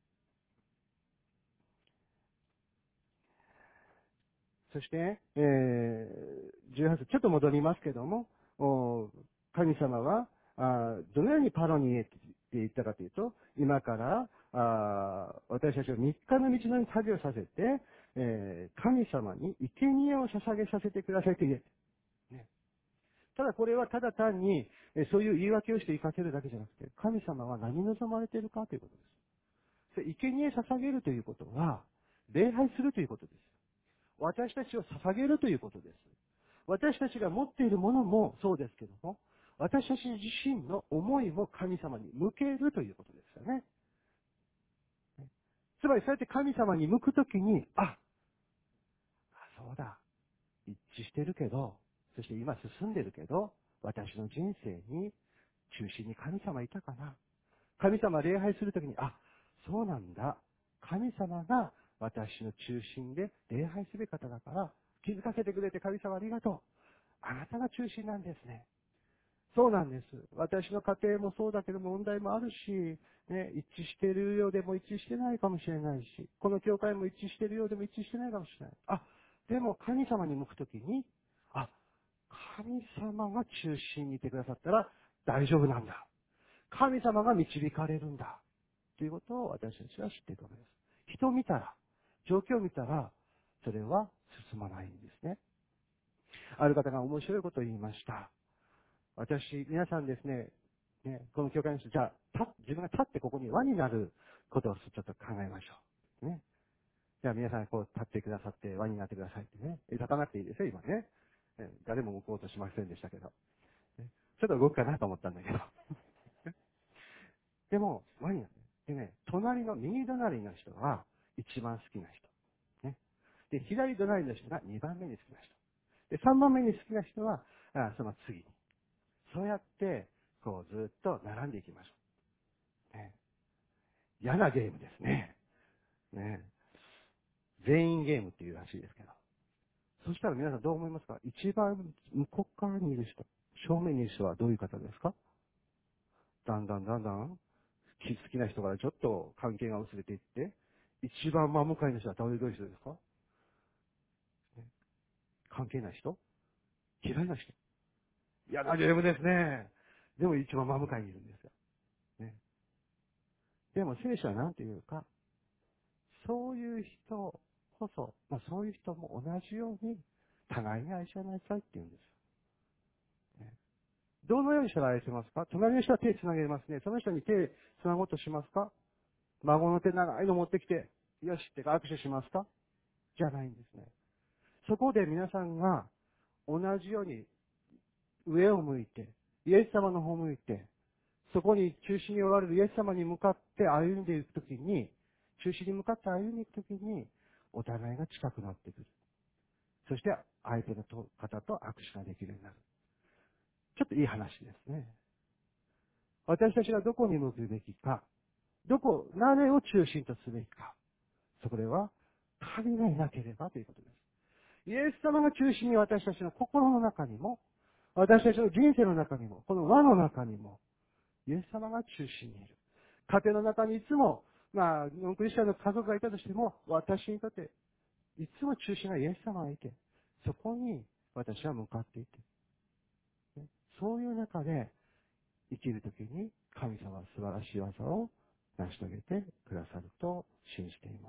そして、18節、ちょっと戻りますけども、神様は、どのようにパロに言ったかというと、今から、私たちを3日の道のりに旅をさせて、神様に生贄を捧げさせてくださいと言え。ね、ただこれはただ単に、そういう言い訳をして行かせるだけじゃなくて、神様は何望まれているかということです。生贄捧げるということは、礼拝するということです。私たちを捧げるということです。私たちが持っているものもそうですけども、私たち自身の思いも神様に向けるということですよね。つまりそうやって神様に向くときに、そうだ、一致してるけど、そして今進んでるけど、私の人生に中心に神様いたかな。神様礼拝するときに、そうなんだ。神様が私の中心で礼拝する方だから、気づかせてくれて神様ありがとう。あなたが中心なんですね。そうなんです。私の家庭もそうだけど問題もあるし、ね、一致しているようでも一致してないかもしれないし、この教会も一致しているようでも一致してないかもしれない。でも神様に向くときに、神様が中心にいてくださったら大丈夫なんだ。神様が導かれるんだ。ということを私たちは知っていくわけです。人を見たら、状況を見たら、それは進まないんですね。ある方が面白いことを言いました。皆さんですね、この教会の人、じゃあ、自分が立ってここに輪になることをちょっと考えましょう。ね。じゃあ皆さんこう立ってくださって輪になってくださいってね。立たなくていいですよ、今ね。誰も動こうとしませんでしたけど。ちょっと動くかなと思ったんだけど。でも、輪になって。でね、右隣の人は一番好きな人。ね。で、左隣の人が2番目に好きな人。で、3番目に好きな人は、その次に。そうやって、こうずっと並んでいきましょう。ね。嫌なゲームですね。ね。全員ゲームっていうらしいですけど。そしたら皆さんどう思いますか？一番向こう側にいる人、正面にいる人はどういう方ですか？だんだん、好きな人からちょっと関係が薄れていって、 一番真向かいの人はどういう人ですか？ね、関係ない人？嫌いな人？嫌なゲームですね。でも一番真向かいにいるんですよ。ね。でも聖書は何て言うか、そういう人こそ、そういう人も同じように互いに愛し合いなさいって言うんですよ。ね、どのようにしたら愛せますか？隣の人は手つなげますね。その人に手つなごうとしますか？孫の手長いの持ってきて、よしって握手しますか？じゃないんですね。そこで皆さんが同じように上を向いて、イエス様の方を向いて、そこに中心におられるイエス様に向かって歩んでいくときに、中心に向かって歩んでいくときに、お互いが近くなってくる。そして相手の方と握手ができるようになる。ちょっといい話ですね。私たちがどこに向くべきか、誰を中心とすべきか。それは、神がいなければということです。イエス様が中心に私たちの心の中にも、私たちの人生の中にも、この輪の中にも、イエス様が中心にいる。家庭の中にいつも、ノンクリスチャンの家族がいたとしても、私にとって、いつも中心がイエス様がいて、そこに私は向かっていて、そういう中で生きるときに神様は素晴らしい技を成し遂げてくださると信じています。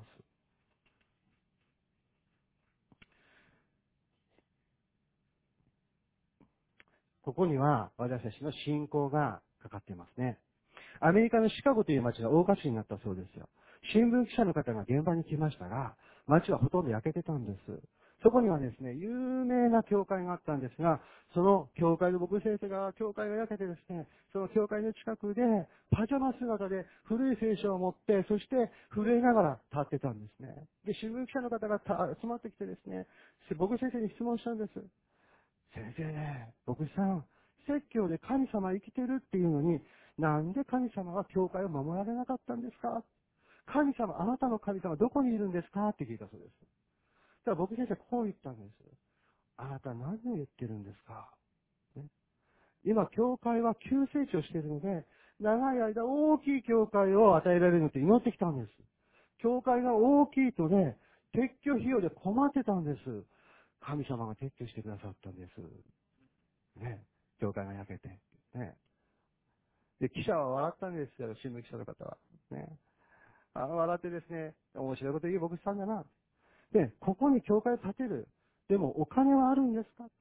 ここには私たちの信仰がかかっていますね。アメリカのシカゴという街が大火事になったそうですよ。新聞記者の方が現場に来ましたが、街はほとんど焼けてたんです。そこにはですね、有名な教会があったんですが、その教会の牧師先生が、教会が焼けてですね、その教会の近くで、パジャマ姿で古い聖書を持って、そして震えながら立ってたんですね。で、新聞記者の方が集まってきてですね、牧師先生に質問したんです。先生ね、牧師さん、説教で神様生きてるっていうのに、なんで神様は教会を守られなかったんですか？神様、あなたの神様どこにいるんですかって聞いたそうです。だから牧師先生こう言ったんです。あなた何を言ってるんですか？ね、今、教会は急成長しているので、長い間大きい教会を与えられるのって祈ってきたんです。教会が大きいとね、撤去費用で困ってたんです。神様が撤去してくださったんです。ね。教会が焼けて。ね。で、記者は笑ったんですよ、新聞記者の方は。ね。笑ってですね、面白いこと言う牧師さんだな。で、ここに教会を建てる。でもお金はあるんですか？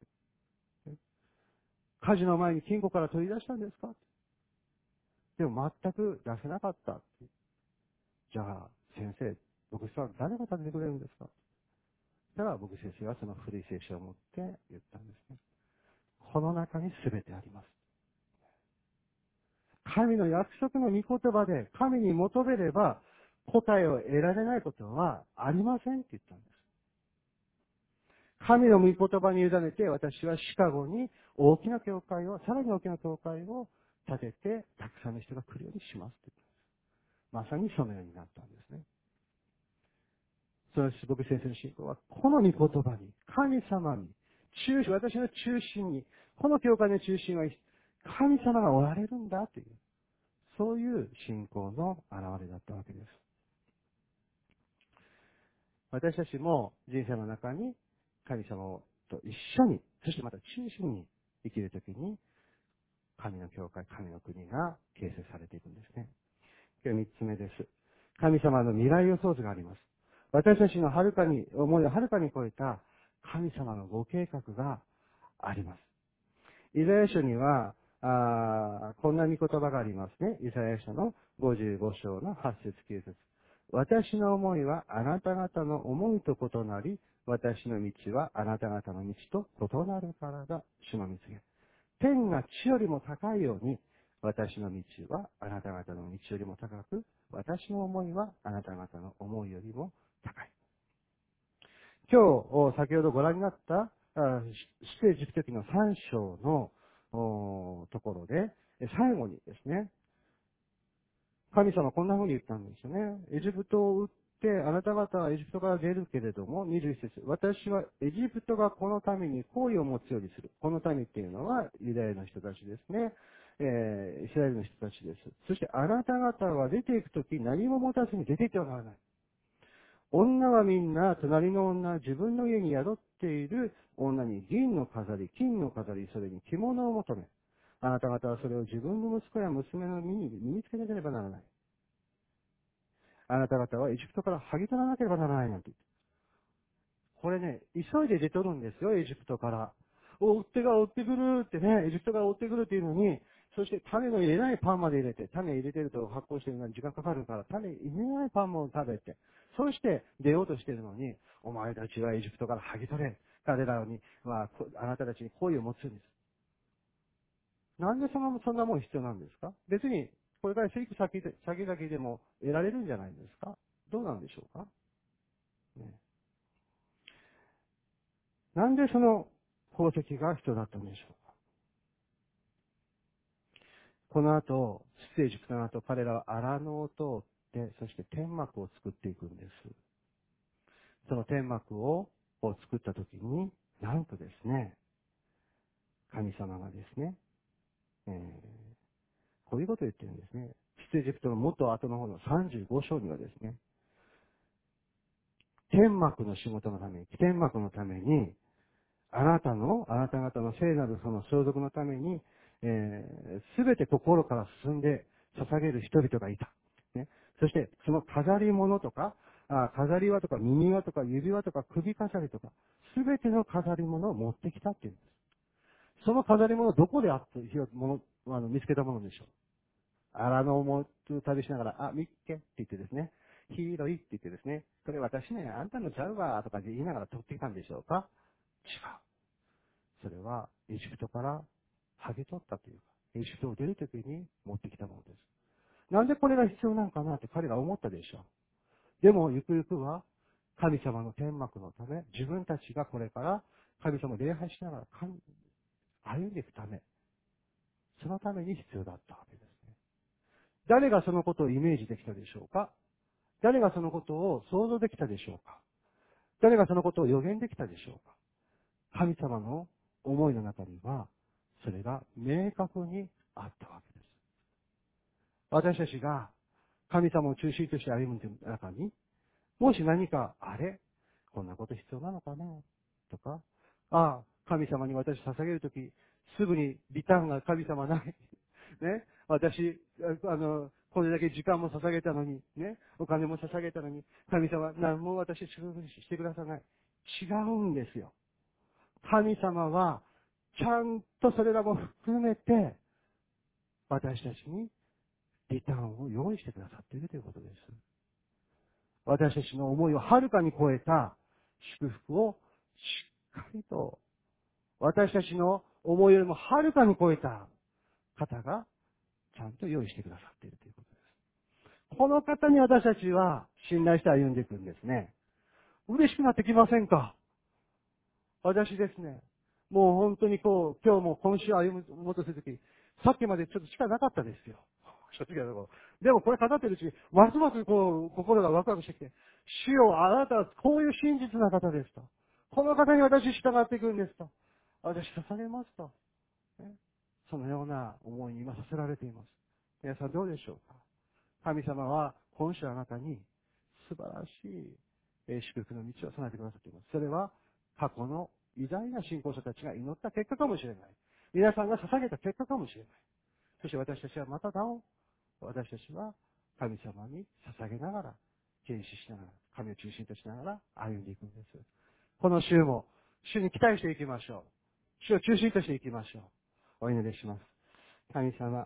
火事の前に金庫から取り出したんですか？でも全く出せなかった。じゃあ、先生、牧師さん誰が建ててくれるんですか？だから牧師先生はその古い聖書を持って言ったんですね。この中に全てあります。神の約束の御言葉で神に求めれば答えを得られないことはありませんって言ったんです。神の御言葉に委ねて私はシカゴに大きな教会を、さらに大きな教会を建ててたくさんの人が来るようにしますって言ったんです。まさにそのようになったんですね。その僕先生の信仰はこの御言葉に、神様に、私の中心に、この教会の中心は神様がおられるんだという、そういう信仰の表れだったわけです。私たちも人生の中に神様と一緒に、そしてまた中心に生きるときに、神の教会、神の国が形成されていくんですね。今日三つ目です。神様の未来予想図があります。私たちの思いをはるかに超えた神様のご計画があります。イザヤ書には、こんな御言葉がありますね。イザヤ書の55章の8節9節。私の思いはあなた方の思いと異なり、私の道はあなた方の道と異なるからだ、主の蜜げ。天が地よりも高いように、私の道はあなた方の道よりも高く、私の思いはあなた方の思いよりも高い。今日、先ほどご覧になった、出エジプト記の3章のところで、最後にですね、神様はこんな風に言ったんですよね。エジプトを撃って、あなた方はエジプトから出るけれども、21節。私はエジプトがこの民に好意を持つようにする。この民っていうのはユダヤの人たちですね。イスラエルの人たちです。そしてあなた方は出ていくとき何も持たずに出ていってはならない。 女はみんな隣の女、自分の家に宿っている女に銀の飾り、金の飾り、それに着物を求め、あなた方はそれを自分の息子や娘の身に身につけなければならない。あなた方はエジプトから剥ぎ取らなければならないなんて言って。これね、急いで出とるんですよ、エジプトから。追ってくるってね、エジプトが追ってくるっていうのに、そして種の入れないパンまで入れて、種入れてると発酵してるのに時間かかるから、種入れないパンも食べて、そして出ようとしてるのに、お前たちはエジプトから剥ぎ取れ。彼らに、あなたたちに好意を持つんです。なんでそんなもん必要なんですか？別に、これから行く先々でも得られるんじゃないですか？どうなんでしょうか？ね、なんでその宝石が必要だったんでしょうか？この後、出エジプトの後、彼らは荒野を通って、そして天幕を作っていくんです。その天幕を作ったときに、なんとですね、神様がですね、こういうことを言ってるんですね。出エジプトの元後の方の35章にはですね、天幕の仕事のために、天幕のために、あなた方の聖なるその相続のために、すべて心から進んで捧げる人々がいた。ね、そして、その飾り物とか、飾り輪とか耳輪とか指輪とか首飾りとか、すべての飾り物を持ってきたっていうんです。その飾り物どこで見つけたものでしょう。荒野を旅しながら、見っけって言ってですね、広いって言ってですね、これ私ね、あんたのちゃうわとか言いながら取ってきたんでしょうか？違う。それは、エジプトから剥ぎ取ったというか、エジプトを出るときに持ってきたものです。なんでこれが必要なのかなって彼らは思ったでしょう。でも、ゆくゆくは、神様の天幕のため、自分たちがこれから神様を礼拝しながら歩んでいくため、そのために必要だったわけですね。誰がそのことをイメージできたでしょうか？誰がそのことを想像できたでしょうか？誰がそのことを予言できたでしょうか？神様の思いの中には、それが明確にあったわけです。私たちが神様を中心として歩む中に、もし何か、こんなこと必要なのかなとか、神様に私捧げるとき、すぐにリターンが神様ない。ね、私、これだけ時間も捧げたのに、ね、お金も捧げたのに、神様、何も私してくださらない。違うんですよ。神様は、ちゃんとそれらも含めて、私たちにリターンを用意してくださっているということです。私たちの思いをはるかに超えた祝福をしっかりと、私たちの思いよりもはるかに超えた方がちゃんと用意してくださっているということです。この方に私たちは信頼して歩んでいくんですね。嬉しくなってきませんか？私ですね、もう本当に今日も今週歩もうとするとき、さっきまでちょっと力なかったですよ。正直なところ。でもこれ語ってるうちに、ますます心がワクワクしてきて、主よ、あなたはこういう真実な方ですと。この方に私従っていくんですと。私捧げますと。ね、そのような思いに今させられています。皆さんどうでしょうか？神様は今週あなたに素晴らしい祝福の道を備えてくださっています。それは過去の偉大な信仰者たちが祈った結果かもしれない。皆さんが捧げた結果かもしれない。そして私たちはまたなお、私たちは神様に捧げながら、献視しながら、神を中心としながら歩んでいくんです。この週も、主に期待していきましょう。主を中心としていきましょう。お祈りします。神様、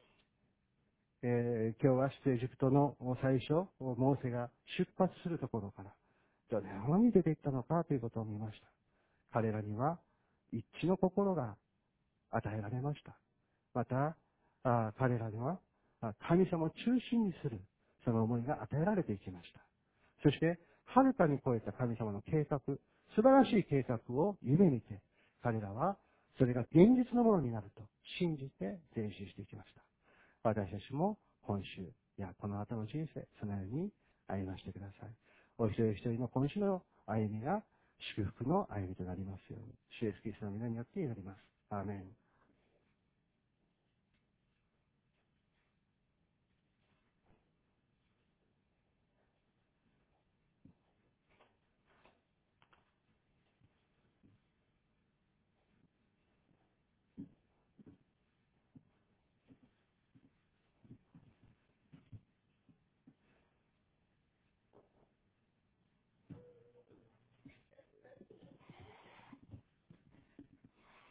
今日は出エジプトの最初、モーセが出発するところから、どのように出ていったのかということを見ました。彼らには一致の心が与えられました。また、彼らには神様を中心にする、その思いが与えられていきました。そして、はるかに超えた神様の計画、素晴らしい計画を夢見て、彼らはそれが現実のものになると信じて前進していきました。私たちも今週やこの後の人生、そのように歩ましてください。お一人一人の今週の歩みが祝福の歩みとなりますように、主イエスキリストの皆によって祈ります。アーメン。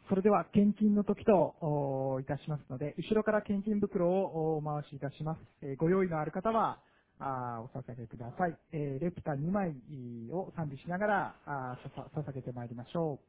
それでは献金の時といたしますので、後ろから献金袋をお回しいたします。ご用意のある方はお捧げください。レプタ2枚を賛美しながら捧げてまいりましょう。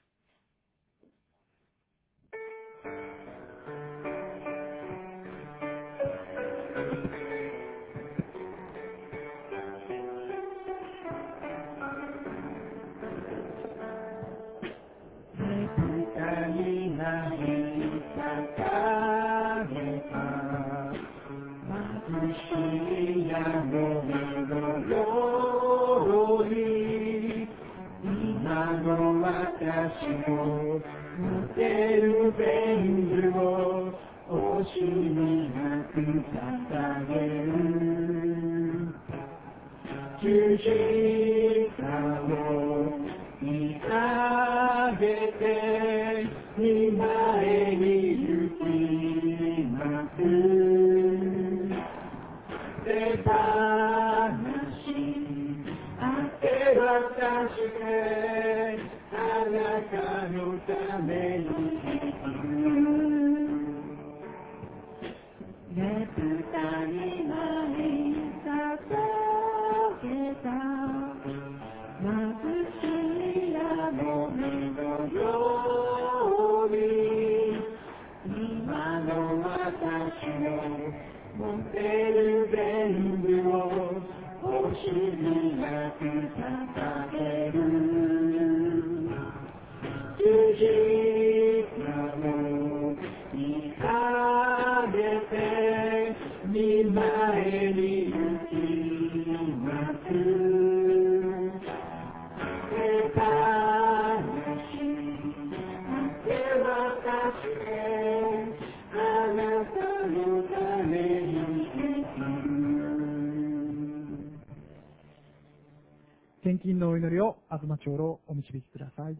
献金のお祈りを東長老お導きください。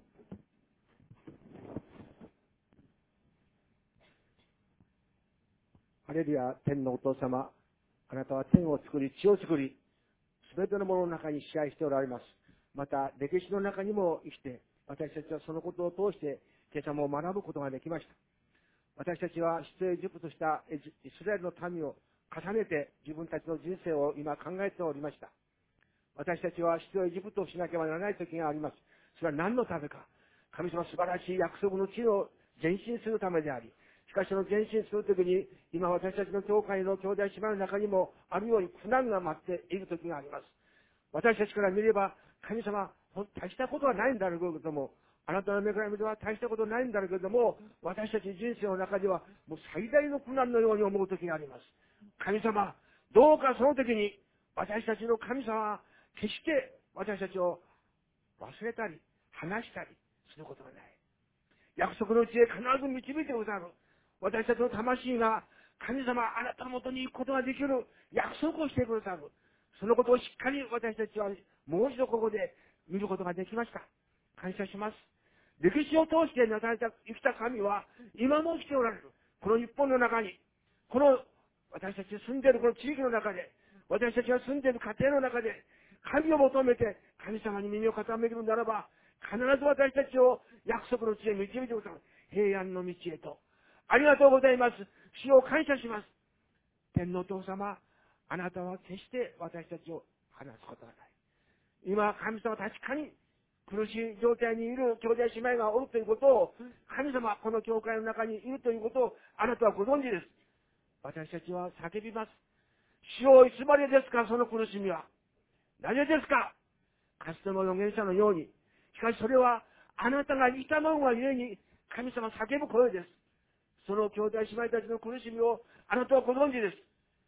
ハレルヤ、天のお父様、あなたは天を作り、地を作り、すべてのものの中に支配しておられます。また、歴史の中にも生きて、私たちはそのことを通して、今朝も学ぶことができました。私たちは出エジプトしたイスラエルの民を重ねて自分たちの人生を今考えておりました。私たちは出エジプトをしなければならない時があります。それは何のためか。神様素晴らしい約束の地を前進するためであり、しかしその前進するときに、今私たちの教会の兄弟姉妹の中にもあるように苦難が待っている時があります。私たちから見れば、神様、大したことはないんだろうけども、あなたの目から見れば大したことないんだろうけども、私たち人生の中ではもう最大の苦難のように思う時があります。神様、どうかその時に、私たちの神様は決して私たちを忘れたり、話したりすることがない。約束のうちへ必ず導いてくださる。私たちの魂が神様、あなたのもとに行くことができる約束をしてくださる。そのことをしっかり私たちはもう一度ここで見ることができました。感謝します。歴史を通してなされた生きた神は今も生きておられる。この日本の中に、この私たちが住んでいるこの地域の中で、私たちが住んでいる家庭の中で、神を求めて神様に耳を傾けるならば、必ず私たちを約束の地へ導いてくださる。平安の道へと。ありがとうございます。主を感謝します。天のお父様、あなたは決して私たちを離すことはない。今、神様確かに苦しい状態にいる兄弟姉妹がおるということを、神様、この教会の中にいるということをあなたはご存知です。私たちは叫びます。主をいつまでですか、その苦しみは。なぜですか。かつての預言者のように。しかしそれは、あなたがいたまんがゆえに、神様叫ぶ声です。その兄弟姉妹たちの苦しみを、あなたはご存知です。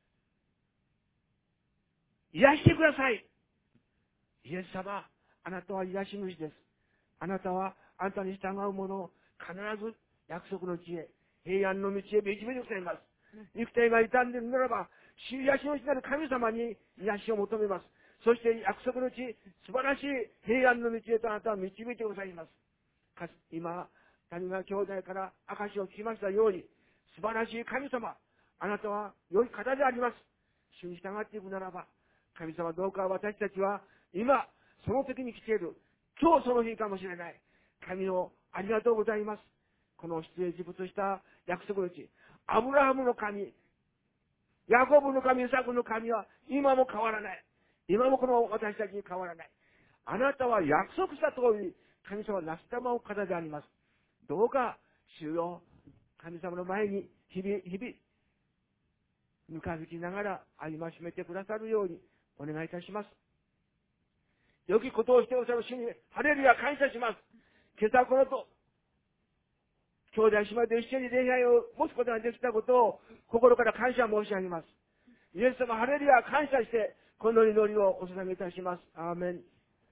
癒してください。イエス様、あなたは癒し主です。あなたは、あなたに従う者を必ず約束の地へ、平安の道へ導いてくださいます。肉体が傷んでいるならば、癒し主なる神様に癒しを求めます。そして約束の地、素晴らしい平安の道へとあなたは導いてくださいます。今、谷川兄弟から証を聞きましたように、素晴らしい神様、あなたは良い方であります。主に従っていくならば、神様どうか私たちは今、その時に来ている、今日その日かもしれない。神をありがとうございます。 この出エジプトした約束の地、アブラハムの神、ヤコブの神、イサクの神は今も変わらない。今もこの私たちに変わらない。あなたは約束した通り、神様はなす玉を方であります。どうか、主よ、神様の前に日々、ぬかずきながら歩ましめてくださるようにお願いいたします。良きことをしておられる主に、ハレルヤ感謝します。今朝このと、兄弟姉妹と一緒に礼拝を持つことができたことを心から感謝申し上げます。イエス様、ハレルヤ感謝して、この祈りをお捧げいたします。アーメン。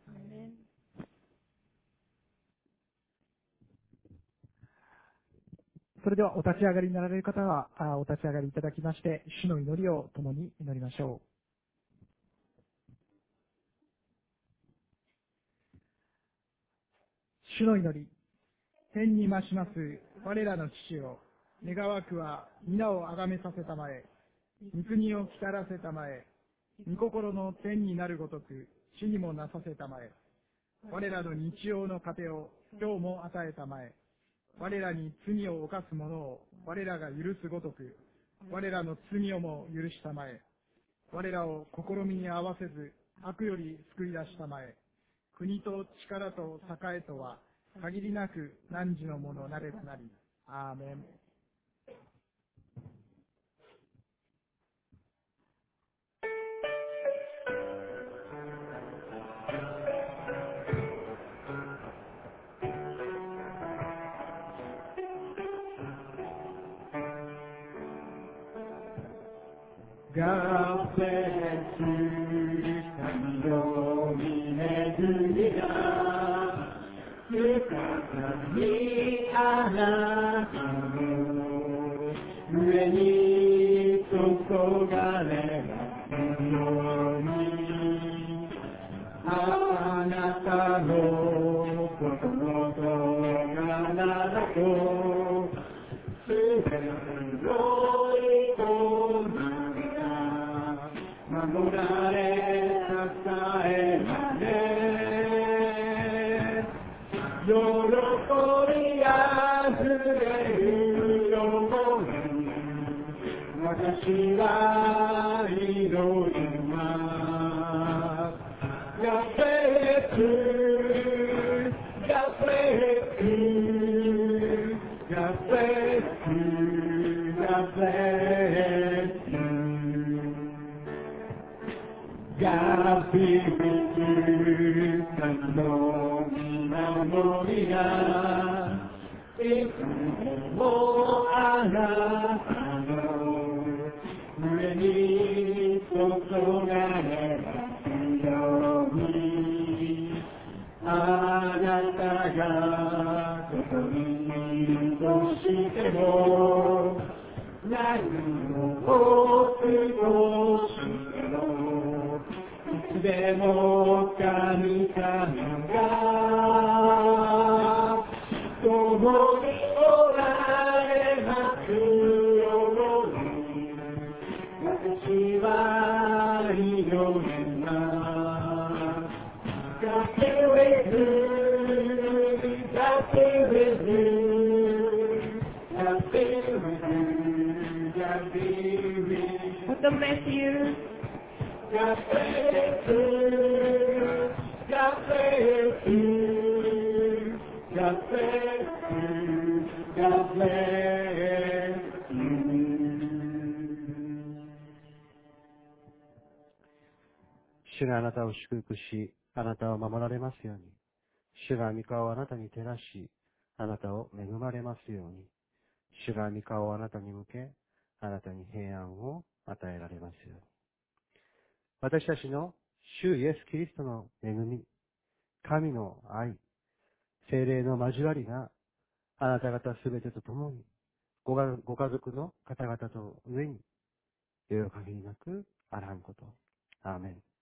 それではお立ち上がりになられる方は、お立ち上がりいただきまして、主の祈りを共に祈りましょう。主の祈り、天に増します我らの父よ、願わくは皆をあがめさせたまえ、御国を来たらせたまえ、御心の天になるごとく地にもなさせたまえ、我らの日曜の糧を今日も与えたまえ、我らに罪を犯す者を我らが許すごとく、我らの罪をも許したまえ、我らを試みに合わせず悪より救い出したまえ、国と力と栄とは限りなく汝のものなれとなり。アーメン。 がせつ神の御恵みが深くにあなたの上に注がれますように、あなたの心と体とすべての営みが守られ支えられ、喜びあふれるように私は祈ります。God bless you, God bless you, God bless you, God bless you. God be with you, 神の見守りがいつもあなたの上に注がれますように、あなたがどこにいるとしても、何を過ごしても、いつでも神様が共におられますように、私は祈ります。God be with you, God be with you, God be with you, God be with you. God bless you. God bless you, God bless you, God bless you, God bless you. 主があなたを祝福し、あなたを守られますように。主が御顔をあなたに照らし、あなたを恵まれますように。主が御顔をあなたに向け、あなたに平安を与えられますように。私たちの主イエス・キリストの恵み、神の愛、聖霊の交わりがあなた方すべてと共に、ご家族の方々と上に、よよ限りなくあらんこと。アーメン。